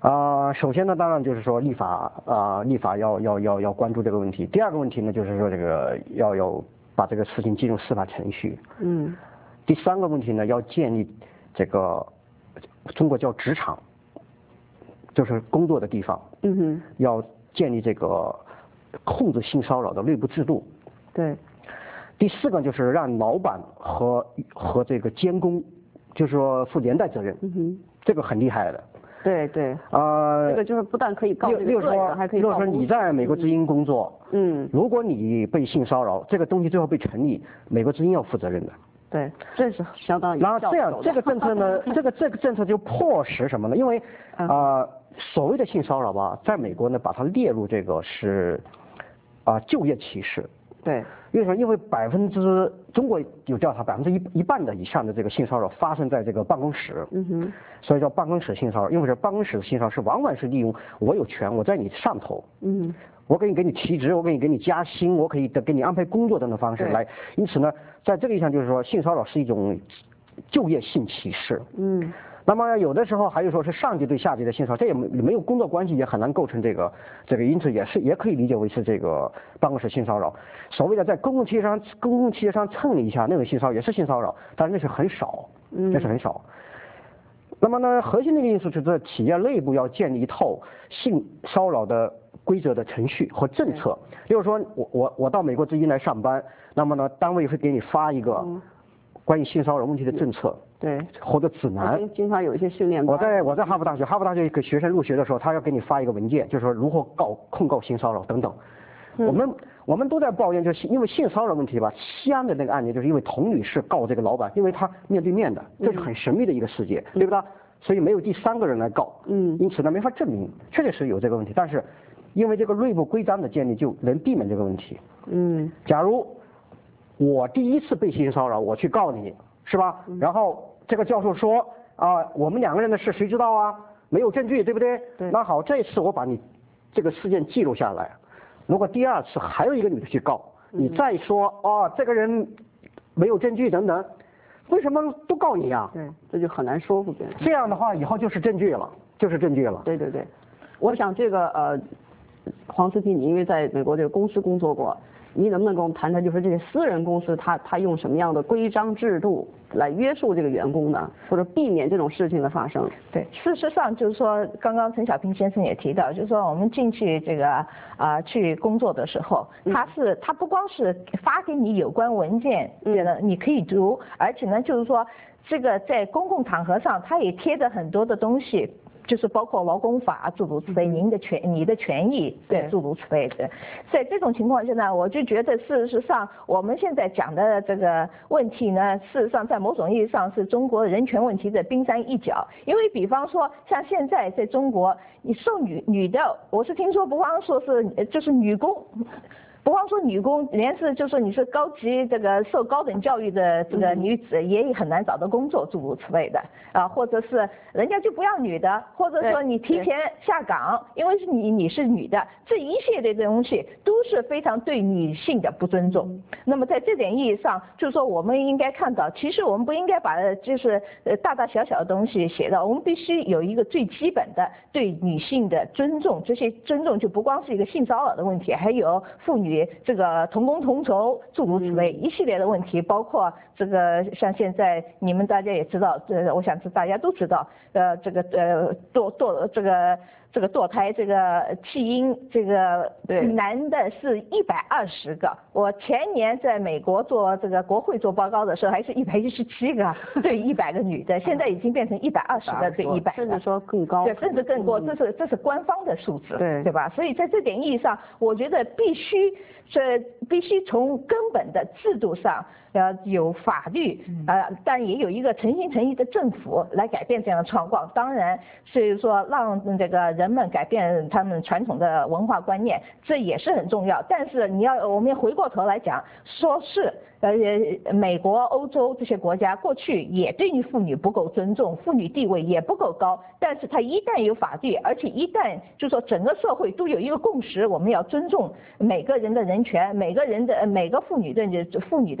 S5: 啊、呃，首先呢，当然就是说立法啊、呃，立法要要要要关注这个问题。第二个问题呢，就是说这个要要把这个事情进入司法程序。
S2: 嗯。
S5: 第三个问题呢，要建立这个中国叫职场，就是工作的地方。
S2: 嗯哼。
S5: 要建立这个控制性骚扰的内部制度。
S2: 对。
S5: 第四个就是让老板和和这个监工，就是说负连带责任。
S2: 嗯哼。这
S5: 个很厉害的。
S2: 对对，
S5: 呃，
S2: 这个就是不但可以告这个个人，还可以告。
S5: 如果说你在美国之音工作，
S2: 嗯，
S5: 如果你被性骚扰，这个东西最后被成立，美国之音要负责任的。
S2: 对，这是相当于。
S5: 然后这样，这个政策呢，这个这个政策就迫使什么呢？因为啊、呃，所谓的性骚扰吧，在美国呢，把它列入这个是啊、呃、就业歧视。
S2: 对，
S5: 因为什么？因为百分之中国有调查，百分之一一半的以上的这个性骚扰发生在这个办公室。
S2: 嗯哼。
S5: 所以叫办公室性骚扰，因为是办公室的性骚扰是往往是利用我有权，我在你上头。
S2: 嗯。
S5: 我可以给你提职，我可以给你加薪，我可以的给你安排工作等等方式来。因此呢，在这个意义上就是说，性骚扰是一种就业性歧视。
S2: 嗯。
S5: 那么有的时候还有说是上级对下级的性骚扰，这也没有工作关系，也很难构成这个这个，因此也是也可以理解为是这个办公室性骚扰。所谓的在公共汽车上公共汽车上蹭你一下那种性骚扰也是性骚扰，但是那是很少，那是很少。那么呢，核心的一个因素是在企业内部要建立一套性骚扰的规则的程序和政策。例如说，我我我到美国之音来上班，那么呢，单位会给你发一个关于性骚扰问题的政策。
S2: 对，
S5: 或者指南，
S2: 经常有一些训练。
S5: 我在我在哈佛大学，哈佛大学给学生入学的时候，他要给你发一个文件，就是说如何告控告性骚扰等等。嗯、我们我们都在抱怨，就是因为性骚扰问题吧。西安的那个案件，就是因为童女士告这个老板，因为他面对面的，这是很神秘的一个世界，嗯、对不对？所以没有第三个人来告，
S2: 嗯，
S5: 因此呢没法证明，确确实有这个问题。但是因为这个内部规章的建立，就能避免这个问题。
S2: 嗯，
S5: 假如我第一次被性骚扰，我去告你，是吧？嗯、然后。这个教授说啊、呃，我们两个人的事谁知道啊？没有证据，对不对？
S2: 对。
S5: 那好，这次我把你这个事件记录下来。如果第二次还有一个女的去告，嗯、你再说哦，这个人没有证据等等，为什么都告你呀？
S2: 对，这就很难说服别人。
S5: 这样的话，以后就是证据了，就是证据了。
S2: 对对对，我想这个呃，黄思平，你因为在美国这个公司工作过。你能不能跟我们谈谈，就是这些私人公司，他他用什么样的规章制度来约束这个员工呢，或者避免这种事情的发生？
S6: 对，事实上就是说，刚刚陈小平先生也提到，就是说我们进去这个啊、呃、去工作的时候，他是他不光是发给你有关文件，嗯，你可以读，而且呢，就是说这个在公共场合上，他也贴着很多的东西。就是包括劳工法诸如此类，您的权你的权益对诸如此类的，在这种情况下呢，我就觉得事实上我们现在讲的这个问题呢，事实上在某种意义上是中国人权问题的冰山一角。因为比方说像现在在中国，你受女女的，我是听说不光说是就是女工。不光说女工，连是就说你是高级这个受高等教育的这个女子，也很难找到工作，诸如此类的啊，或者是人家就不要女的，或者说你提前下岗，因为是你你是女的，这一系列的东西都是非常对女性的不尊重。那么在这点意义上，就是说我们应该看到，其实我们不应该把就是呃大大小小的东西写到，我们必须有一个最基本的对女性的尊重，这些尊重就不光是一个性骚扰的问题，还有妇女。这个同工同酬诸如此类一系列的问题，包括这个像现在你们大家也知道，呃，我想是大家都知道，呃，这个呃堕堕这个这个堕胎这个弃婴这个男的是一百二十个，我前年在美国做这个国会做报告的时候还是一百一十七个对一百个女的，现在已经变成一百二十个对一百，
S2: 甚至说更高，
S6: 对，甚至更多，这是这是官方的数字，
S2: 对
S6: 对吧？所以在这点意义上，我觉得必须。这必须从根本的制度上，呃，有法律，呃，但也有一个诚心诚意的政府来改变这样的状况。当然，是说让这个人们改变他们传统的文化观念，这也是很重要。但是你要，我们回过头来讲，说是呃，美国、欧洲这些国家过去也对于妇女不够尊重，妇女地位也不够高。但是它一旦有法律，而且一旦就说整个社会都有一个共识，我们要尊重每个人的人权，每个人的每个妇女的妇女的权利。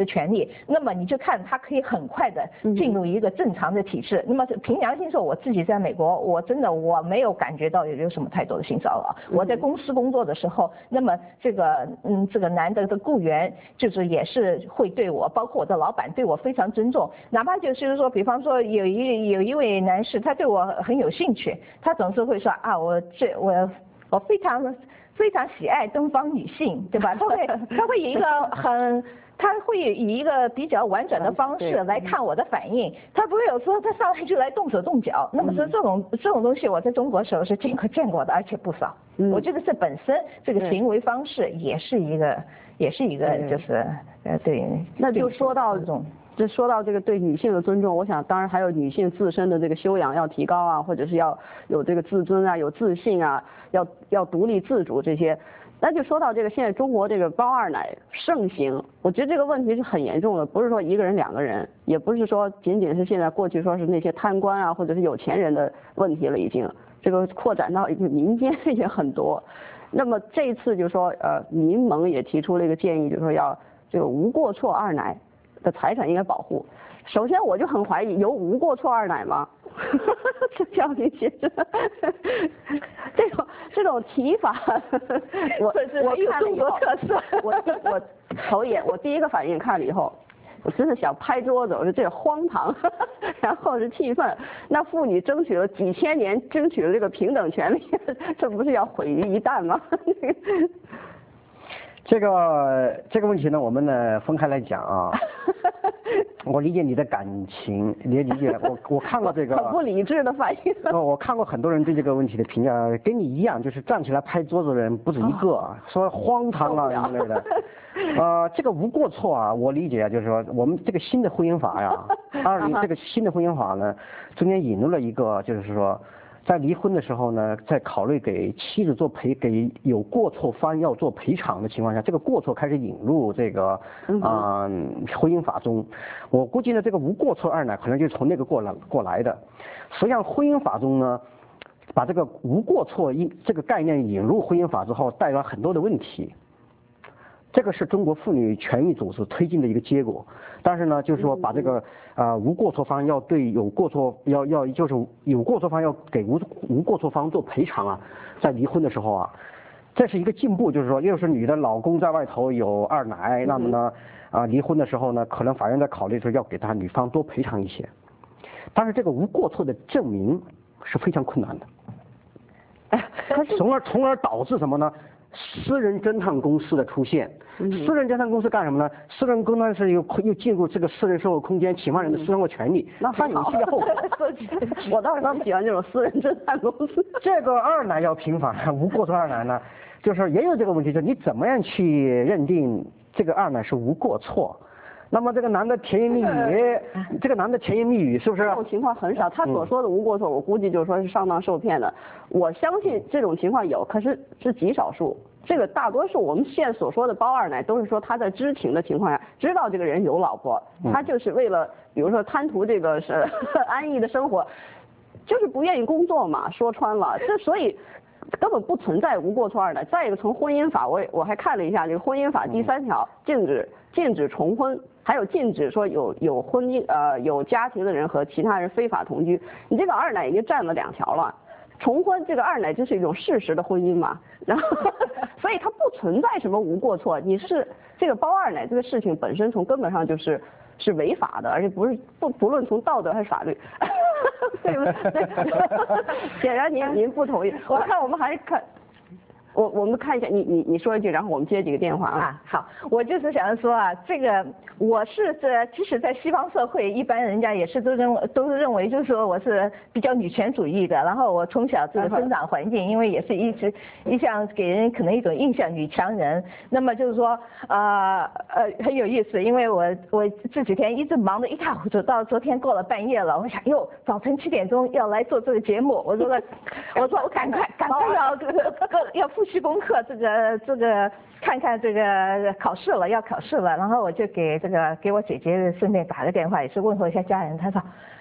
S6: 力，那么你就看他可以很快的进入一个正常的体制。那么凭良心说，我自己在美国，我真的我没有感觉到有有什么太多的性骚扰。我在公司工作的时候，那么这个嗯这个男的的雇员就是也是会对我，包括我的老板对我非常尊重，哪怕就是说，比方说有一有一位男士，他对我很有兴趣，他总是会说啊，我这我我非常非常喜爱东方女性，对吧？他会他会以一个很他会以一个比较婉转的方式来看我的反应，他不会有说他上来就来动手动脚。那么是这种这种东西，我在中国时候是见过见过的，而且不少。我觉得这本身这个行为方式也是一个也是一个就是呃对。
S2: 那就说到这种。这说到这个对女性的尊重，我想当然还有女性自身的这个修养要提高啊，或者是要有这个自尊啊，有自信啊，要要独立自主这些。那就说到这个现在中国这个包二奶盛行，我觉得这个问题是很严重的，不是说一个人两个人，也不是说仅仅是现在过去说是那些贪官啊或者是有钱人的问题了，已经这个扩展到民间也很多。那么这一次就说呃民盟也提出了一个建议，就是说要这个无过错二奶的财产应该保护。首先我就很怀疑有无过错二奶吗？这叫你先生，这种这种提法，我我看了以后，我我头一眼我第一个反应看了以后，我真的想拍桌子，我说这荒唐，然后是气愤。那妇女争取了几千年，争取了这个平等权利，这不是要毁于一旦吗？
S5: 这个这个问题呢，我们呢分开来讲啊。我理解你的感情，你也理解我。我看过这个
S2: 很不理智的反应。
S5: 哦，我看过很多人对这个问题的评价，跟你一样，就是站起来拍桌子的人不止一个，哦、说荒唐啊什么类的。呃，这个无过错啊，我理解啊，就是说我们这个新的婚姻法呀，二零这个新的婚姻法呢，中间引入了一个，就是说。在离婚的时候呢，在考虑给妻子做赔，给有过错方要做赔偿的情况下，这个过错开始引入这个啊、呃、婚姻法中。我估计呢，这个无过错二奶可能就是从那个过来过来的。实际上，婚姻法中呢，把这个无过错一这个概念引入婚姻法之后，带来很多的问题。这个是中国妇女权益组织推进的一个结果，但是呢，就是说把这个啊、呃、无过错方要对有过错要要就是有过错方要给无无过错方做赔偿啊，在离婚的时候啊，这是一个进步，就是说，又是女的老公在外头有二奶，那么呢啊、呃、离婚的时候呢，可能法院在考虑说要给他女方多赔偿一些，但是这个无过错的证明是非常困难的，从而从而导致什么呢？私人侦探公司的出现，私人侦探公司干什么呢？私人侦探是又又进入这个私人生活空间，侵犯人的私生活权利，那犯有一系列后果。
S2: 我倒是更喜欢这种私人侦探公司。
S5: 这个二奶要平反，无过错二奶呢，就是也有这个问题，就是你怎么样去认定这个二奶是无过错？那么这个男的甜言蜜语，这个男的甜言蜜语是不是？
S2: 这种情况很少，他所说的无过错，我估计就是说是上当受骗的。我相信这种情况有，可是是极少数。这个大多数我们现在所说的包二奶，都是说他在知情的情况下，知道这个人有老婆，他就是为了，比如说贪图这个是安逸的生活，就是不愿意工作嘛，说穿了，这所以。根本不存在无过错二奶。再一个，从婚姻法我我还看了一下这个婚姻法第三条，禁止禁止重婚，还有禁止说有有婚姻呃有家庭的人和其他人非法同居。你这个二奶已经占了两条了，重婚这个二奶就是一种事实的婚姻嘛，然后所以它不存在什么无过错。你是这个包二奶这个事情本身从根本上就是是违法的，而且不是不不论从道德还是法律。对不对？显然您您不同意。我看我们还看，我我们看一下，你你你说一句，然后我们接几个电话啊。
S6: 啊，好，我就是想说啊，这个我是这，即使在西方社会，一般人家也是都认为都是认为，就是说我是比较女权主义的。然后我从小这个生长环境，因为也是一直一向给人可能一种印象女强人。那么就是说，呃呃很有意思，因为我我这几天一直忙得一塌糊涂，到昨天过了半夜了，我想哟，早晨七点钟要来做这个节目，我说我说我赶快赶快要这个要复习功课，这个这个看看这个考试了，要考试了，然后我就给这个给我姐姐顺便打个电话，也是问候一下家人。她说，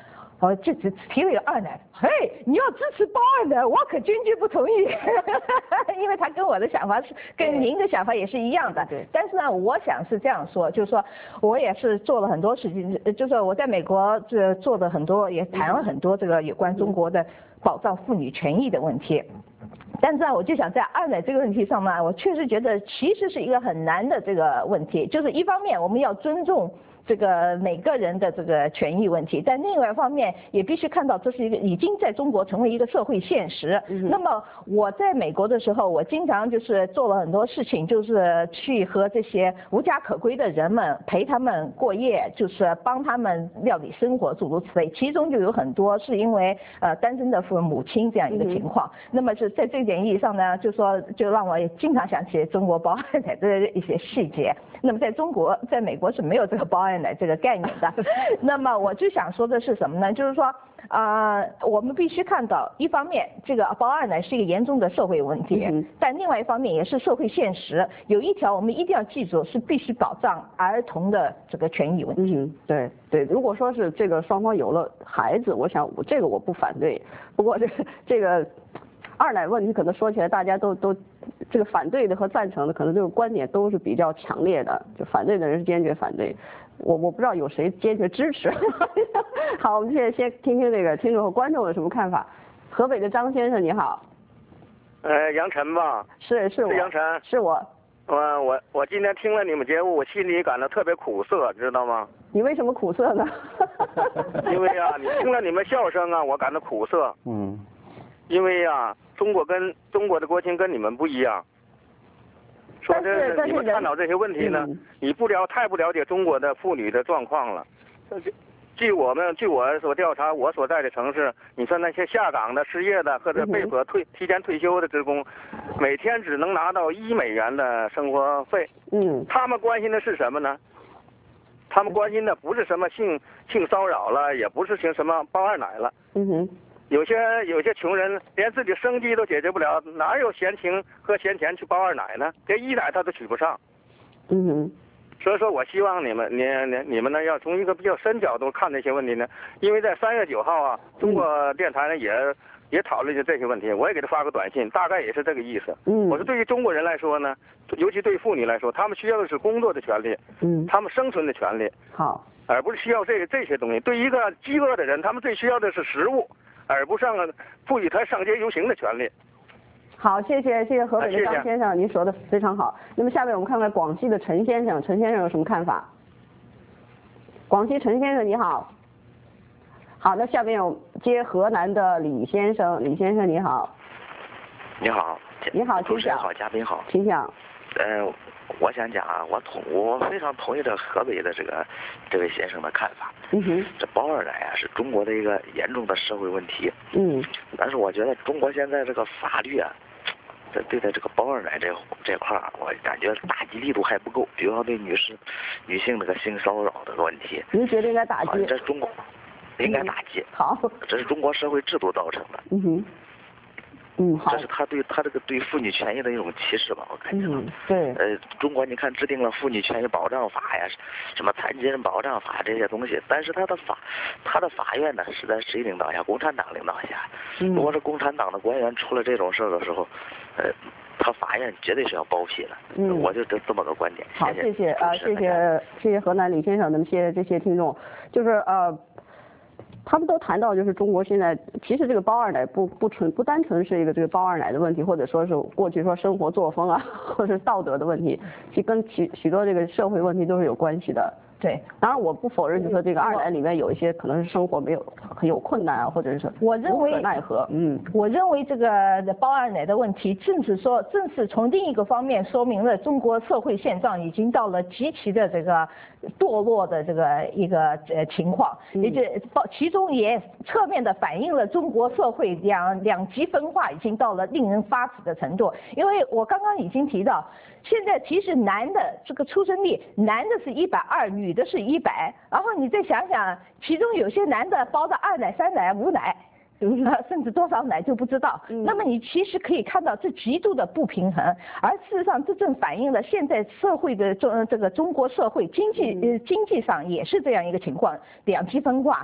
S6: 哦，这只提了一个二奶，嘿，你要支持包二奶，我可坚决不同意，因为他跟我的想法是跟您的想法也是一样的。
S2: 对。
S6: 但是呢，我想是这样说，就是说我也是做了很多事情，就是我在美国这做的很多，也谈了很多这个有关中国的保障妇女权益的问题。但是呢，我就想在二奶这个问题上呢，我确实觉得其实是一个很难的这个问题，就是一方面我们要尊重这个每个人的这个权益问题，但另外一方面也必须看到这是一个已经在中国成为一个社会现实。嗯、那么我在美国的时候，我经常就是做了很多事情，就是去和这些无家可归的人们陪他们过夜，就是帮他们料理生活，诸如此类。其中就有很多是因为呃单身的父母亲这样一个情况。嗯、那么是在这点意义上呢，就说就让我也经常想起中国包二奶的一些细节。那么在中国，在美国是没有这个包二奶这个概念的。那么我就想说的是什么呢？就是说，啊、呃，我们必须看到，一方面这个包二奶是一个严重的社会问题，嗯、但另外一方面也是社会现实。有一条我们一定要记住，是必须保障儿童的这个权益问题。
S2: 嗯，对对。如果说是这个双方有了孩子，我想这个我不反对。不过这这个二奶问题可能说起来大家都都。这个反对的和赞成的可能这个观点都是比较强烈的，就反对的人是坚决反对，我我不知道有谁坚决支持。好，我们现在先听听这个听众和观众有什么看法。河北的张先生你好。
S11: 呃，杨晨吧？
S2: 是是我。
S11: 是杨晨。
S2: 是我。
S11: 我我我今天听了你们节目，我心里感到特别苦涩，知道吗？
S2: 你为什么苦涩呢？
S11: 因为啊，你听了你们笑声啊，我感到苦涩。
S5: 嗯。
S11: 因为呀、啊，中国跟中国的国情跟你们不一样。说这是你们探讨这些问题呢，嗯、你不了太不了解中国的妇女的状况了。据我们据我所调查，我所在的城市，你说那些下岗的、失业的或者被迫退、嗯、提前退休的职工，每天只能拿到一美元的生活费。
S2: 嗯。
S11: 他们关心的是什么呢？他们关心的不是什么性性骚扰了，也不是性什么包二奶了。
S2: 嗯哼。
S11: 有些有些穷人连自己生计都解决不了，哪有闲情和闲钱去包二奶呢？连一奶他都娶不上。
S2: 嗯哼。
S11: 所以说我希望你们你你你们呢要从一个比较深角度看这些问题呢，因为在三月九号啊，中国电台呢也、嗯、也讨论着这些问题，我也给他发个短信，大概也是这个意思。
S2: 嗯。
S11: 我说对于中国人来说呢，尤其对妇女来说，他们需要的是工作的权利，
S2: 嗯，
S11: 他们生存的权利。
S2: 好。
S11: 而不是需要这这些东西。对于一个饥饿的人，他们最需要的是食物，而不是赋予他上街游行的权利。
S2: 好，谢谢谢谢河北的张先生，啊、您说的非常好。那么下面我们看看广西的陈先生，陈先生有什么看法？广西陈先生你好。好，那下面有接河南的李先生，李先生你好。
S12: 你好。
S2: 你好，
S12: 主持人好，嘉宾好。
S2: 请讲。
S12: 呃，我想讲啊，我同我非常同意这河北的这个这位先生的看法。
S2: 嗯哼。
S12: 这包二奶啊，是中国的一个严重的社会问题。
S2: 嗯。
S12: 但是我觉得中国现在这个法律啊，在对待这个包二奶这这块儿，我感觉打击力度还不够。比如说对女士、女性这个性骚扰这个问题，
S2: 您觉得应该打击？
S12: 这是中国应该打击。
S2: 好。
S12: 这是中国社会制度造成的。
S2: 嗯哼。嗯，好。
S12: 这是他对他这个对妇女权益的一种歧视吧，我感觉。
S2: 嗯，对。
S12: 呃，中国你看制定了妇女权益保障法呀，什么残疾人保障法这些东西，但是他的法，他的法院呢是在谁领导下？共产党领导下。
S2: 嗯。
S12: 如果是共产党的官员出了这种事的时候，呃，他法院绝对是要包庇的。
S2: 嗯。
S12: 我就这这么个观点。
S2: 好，
S12: 谢
S2: 谢啊，谢谢谢谢河南李先生，那么谢谢这些听众，就是呃。他们都谈到，就是中国现在其实这个包二奶不不纯不单纯是一个这个包二奶的问题，或者说是过去说生活作风啊，或者是道德的问题，其实跟许许多这个社会问题都是有关系的。
S6: 对，
S2: 当然我不否认，就说这个二奶里面有一些可能是生活没有很有困难啊，或者是
S6: 我认为
S2: 无可奈何。嗯，
S6: 我认为这个包二奶的问题，正是说，正是从另一个方面说明了中国社会现状已经到了极其的这个堕落的这个一个呃情况，也就包其中也侧面的反映了中国社会两两极分化已经到了令人发指的程度。因为我刚刚已经提到，现在其实男的这个出生率，男的是一百二，女的是一百，然后你再想想，其中有些男的包的二奶、三奶、五奶，甚至多少奶就不知道。
S2: 嗯、
S6: 那么你其实可以看到这极度的不平衡，而事实上这正反映了现在社会的中这个中国社会经济呃经济上也是这样一个情况，两极分化。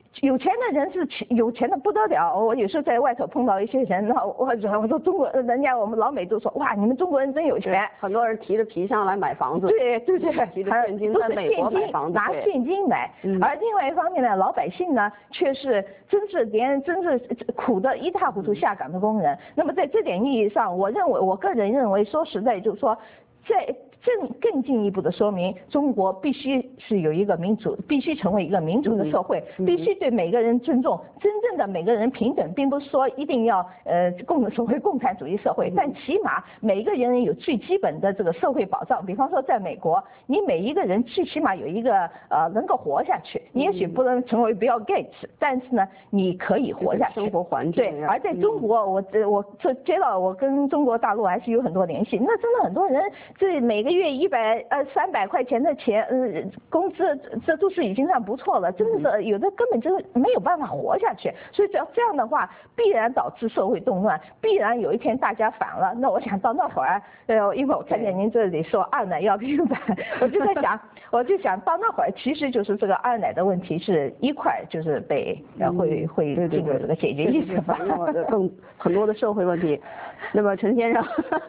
S6: 有钱的人是有钱的不得了，我有时候在外头碰到一些人，那我我说中国人家我们老美都说哇，你们中国人真有钱，
S2: 很多人提着皮箱来买房子，
S6: 对对对，
S2: 提着现金在美国买房子，
S6: 拿现金买。
S2: 嗯、
S6: 而另外一方面呢，老百姓呢却是真是连真是苦得一塌糊涂下岗的工人。那么在这点意义上，我认为我个人认为，说实在就是说，在更更进一步的说明，中国必须是有一个民主，必须成为一个民主的社会，
S2: 嗯、
S6: 必须对每个人尊重，真正的每个人平等，并不是说一定要呃共成为共产主义社会，嗯、但起码每一个人有最基本的这个社会保障。比方说，在美国，你每一个人最起码有一个呃能够活下去，你也许不能成为 Bill Gates，但是呢，你可以活下去，
S2: 生活环境。
S6: 对，而在中国，嗯、我我这接到我跟中国大陆还是有很多联系，那真的很多人这每个月一百呃三百块钱的钱，呃工资这都是已经算不错了，真的是有的根本就没有办法活下去，所以只要这样的话，必然导致社会动乱，必然有一天大家反了。那我想到那会儿，呃，因为我看见您这里说二奶要平反，我就在想，我就想到那会儿，其实就是这个二奶的问题是一块就是被呃会会进入这个解决意识吧，
S2: 更很多的社会问题。那么陈先生。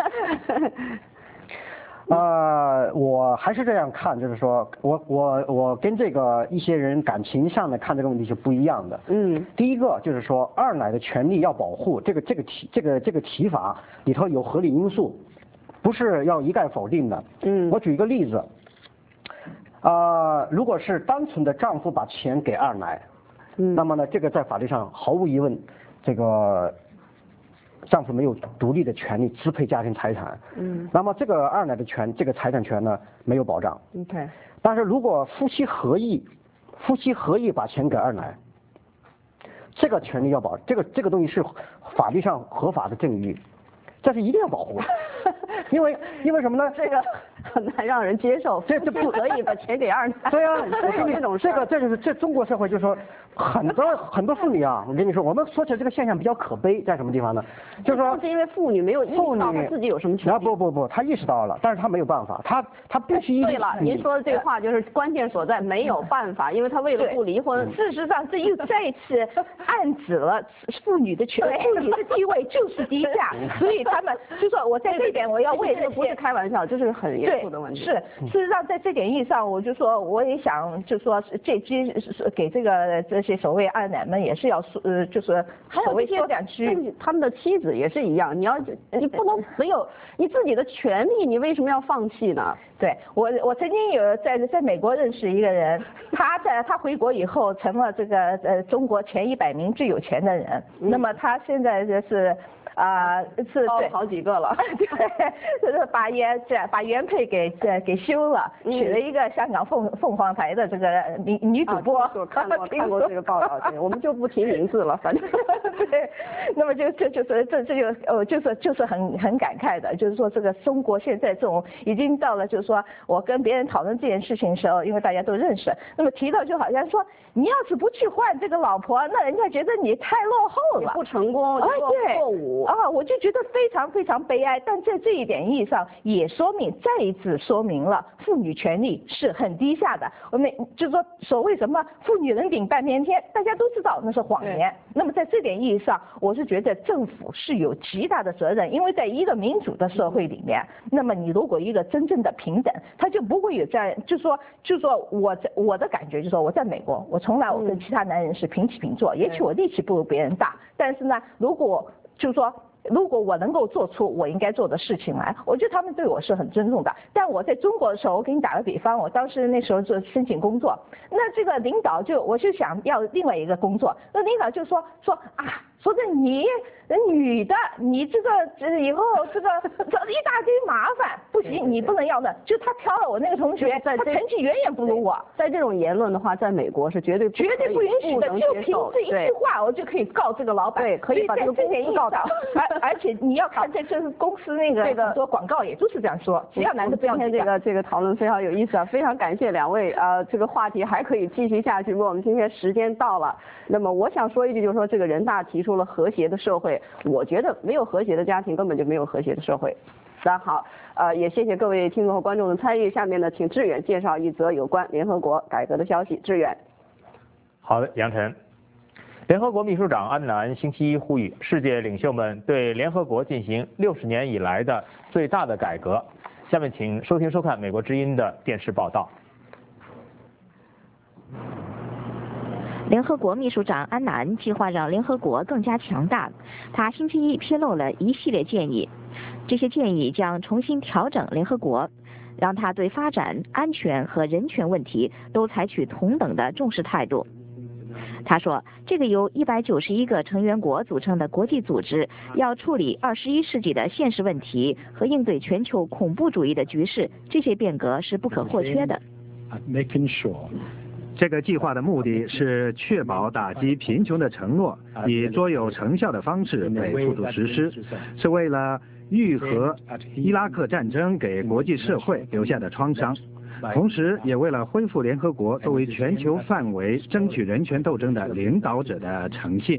S5: 呃，我还是这样看，就是说我我我跟这个一些人感情上的看这个问题是不一样的。
S2: 嗯，
S5: 第一个就是说二奶的权利要保护，这个这个提这个这个提法里头有合理因素，不是要一概否定的。
S2: 嗯，
S5: 我举一个例子，呃，如果是单纯的丈夫把钱给二奶，
S2: 嗯，
S5: 那么呢，这个在法律上毫无疑问，这个。丈夫没有独立的权利支配家庭财产，
S2: 嗯，
S5: 那么这个二奶的权，这个财产权呢没有保障。
S2: OK，
S5: 但是如果夫妻合意，夫妻合意把钱给二奶，这个权利要保，这个这个东西是法律上合法的赠与，这是一定要保护的。因为因为什么呢？
S2: 这个很难让人接受，
S5: 这这
S2: 不可以把钱给二奶。
S5: 对啊，我跟你这种这个这就是这中国社会就是说很多很多妇女啊，我跟你说，我们说起来这个现象比较可悲，在什么地方呢？就是说
S2: 是因为妇女没有意识到她自己有什么权利。
S5: 啊不不不，她意识到了，但是她没有办法，她她必须。
S2: 对了，您说的这个话就是关键所在，没有办法，因为她为了不离婚。
S6: 事实上，这又再一次暗指了妇女的权，妇女的地位就是低下，所以他们就说我在这点我要为
S2: 这不是开玩笑，这是很严肃的问题。
S6: 是，事实上在这点意义上，我就说我也想就说这期给这个这些所谓二奶们也是要说呃就是所谓说两句，
S2: 他们的妻子也是一样，你要你不能没有你自己的权利，你为什么要放弃呢？
S6: 对我我曾经有在在美国认识一个人，他在他回国以后成了这个呃中国前一百名最有钱的人，
S2: 嗯、
S6: 那么他现在就是啊、呃、是
S2: 对好几个了，
S6: 对，就是把原这把原配给给休了，
S2: 嗯、
S6: 娶了一个香港凤凤凰台的这个女女主播，
S2: 啊、我看过看过这个报道，对，我们就不提名字了，反正
S6: 对，那么就这就是这这就呃就是就是很很感慨的，就是说这个中国现在这种已经到了，就是说我跟别人讨论这件事情的时候，因为大家都认识，那么提到就好像说你要是不去换这个老婆，那人家觉得你太落后了，
S2: 不成功，
S6: 哎对，
S2: 错误
S6: 啊，我就觉得非常非常悲哀。但在这一点意义上，也说明再一次说明了妇女权利是很低下的。我们就是说所谓什么妇女人顶半边天，大家都知道那是谎言。那么在这点意义上，我是觉得政府是有极大的责任，因为在一个民主的社会里面，那么你如果一个真正的平等，他就不会有这样，就说就说我在我的感觉就是说我在美国，我从来我跟其他男人是平起平坐，也许我力气不如别人大，但是呢，如果就是说。如果我能够做出我应该做的事情来，我觉得他们对我是很尊重的。但我在中国的时候，我给你打个比方，我当时那时候做申请工作，那这个领导就我就想要另外一个工作，那领导就说说啊，说的你女的，你这个这以后这个这一大堆麻烦，不行，你不能要的。就他挑了我那个同学，他成绩远远不如我。
S2: 在这种言论的话，在美国是绝对
S6: 绝对不允许的，就凭这一句话，我就可以告这个老板。
S2: 对，可以把这个公司告倒。
S6: 而而且你要看这这个公司那个很多广告也都是这样说，只要男的不要。
S2: 今天这个这个讨论非常有意思啊，非常感谢两位啊、呃，这个话题还可以继续下去，不过我们今天时间到了。那么我想说一句，就是说这个人大提出了和谐的社会，我觉得没有和谐的家庭根本就没有和谐的社会。大家好，呃，也谢谢各位听众和观众的参与。下面呢，请志远介绍一则有关联合国改革的消息。志远。
S1: 好的，杨晨。 联合国秘书长安南星期一呼吁世界领袖们对联合国进行六十年以来的最大的改革。下面请收听收看美国之音的电视报道。
S13: 联合国秘书长安南计划让联合国更加强大。他星期一披露了一系列建议，这些建议将重新调整联合国，让他对发展、安全和人权问题都采取同等的重视态度。他说，这个由一百九十一个成员国组成的国际组织要处理二十一世纪的现实问题和应对全球恐怖主义的局势，这些变革是不可或缺的。
S14: 这个计划的目的是确保打击贫穷的承诺以卓有成效的方式被付诸实施，是为了愈合伊拉克战争给国际社会留下的创伤，同时也为了恢复联合国作为全球范围争取人权斗争的领导者的诚信。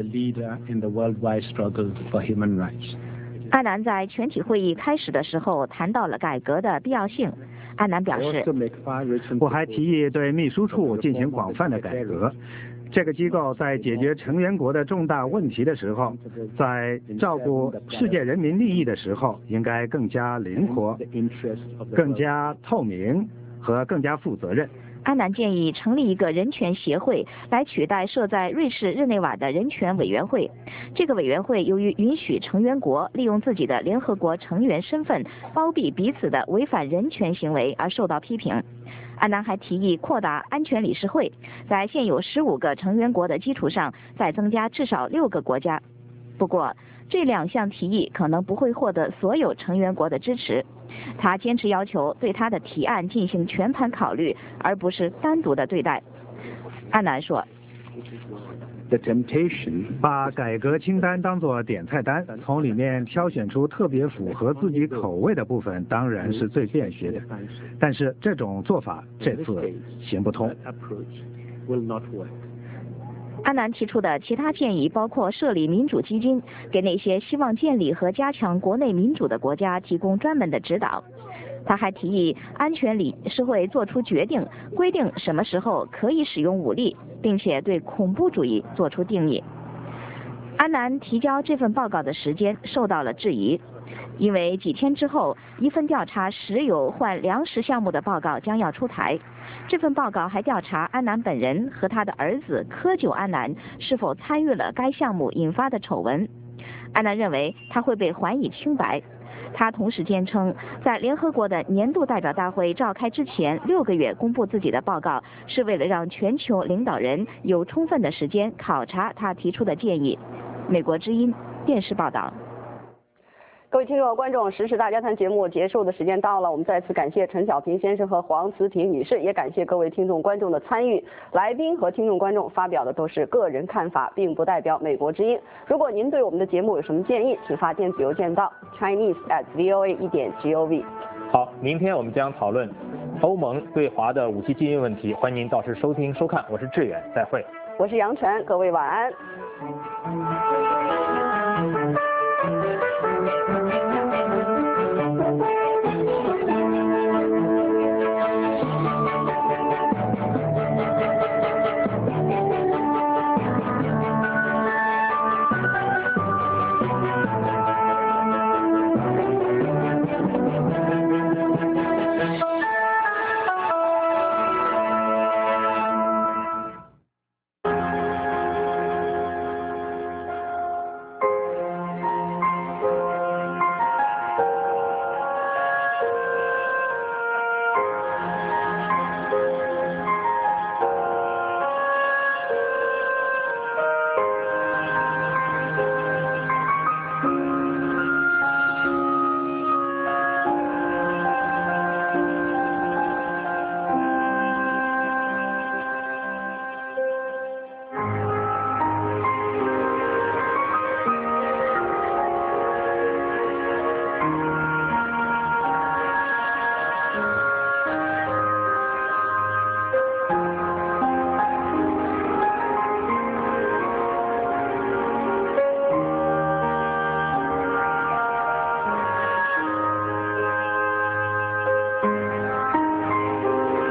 S13: 安南在全体会议开始的时候谈到了改革的必要性。安南表示，
S14: 我还提议对秘书处进行广泛的改革。这个机构在解决成员国的重大问题的时候，在照顾世界人民利益的时候，应该更加灵活、更加透明和更加负责任。
S13: 安南建议成立一个人权协会来取代设在瑞士日内瓦的人权委员会。这个委员会由于允许成员国利用自己的联合国成员身份包庇彼此的违反人权行为而受到批评。安南还提议扩大安全理事会，在现有十五个成员国的基础上再增加至少六个国家。不过，这两项提议可能不会获得所有成员国的支持。他坚持要求对他的提案进行全盘考虑，而不是单独的对待。安南说，
S14: 把改革清单当作点菜单，从里面挑选出特别符合自己口味的部分，当然是最便携的。但是这种做法这次行不通。
S13: 安南提出的其他建议包括设立民主基金，给那些希望建立和加强国内民主的国家提供专门的指导。他还提议安全理事会做出决定，规定什么时候可以使用武力，并且对恐怖主义做出定义。安南提交这份报告的时间受到了质疑，因为几天之后，一份调查石油换粮食项目的报告将要出台。这份报告还调查安南本人和他的儿子科久安南是否参与了该项目引发的丑闻。安南认为他会被还以清白。他同时坚称，在联合国的年度代表大会召开之前六个月公布自己的报告，是为了让全球领导人有充分的时间考察他提出的建议。美国之音电视报道。
S2: 各位听众和观众，时事大家谈节目结束的时间到了，我们再次感谢陈小平先生和黄慈婷女士，也感谢各位听众观众的参与。来宾和听众观众发表的都是个人看法，并不代表美国之音。如果您对我们的节目有什么建议，请发电子邮件到 chinese at voa 一点 gov。
S1: 好，明天我们将讨论欧盟对华的武器禁运问题，欢迎您到时收听收看。我是志远，再会。
S2: 我是杨晨，各位晚安。Thank you.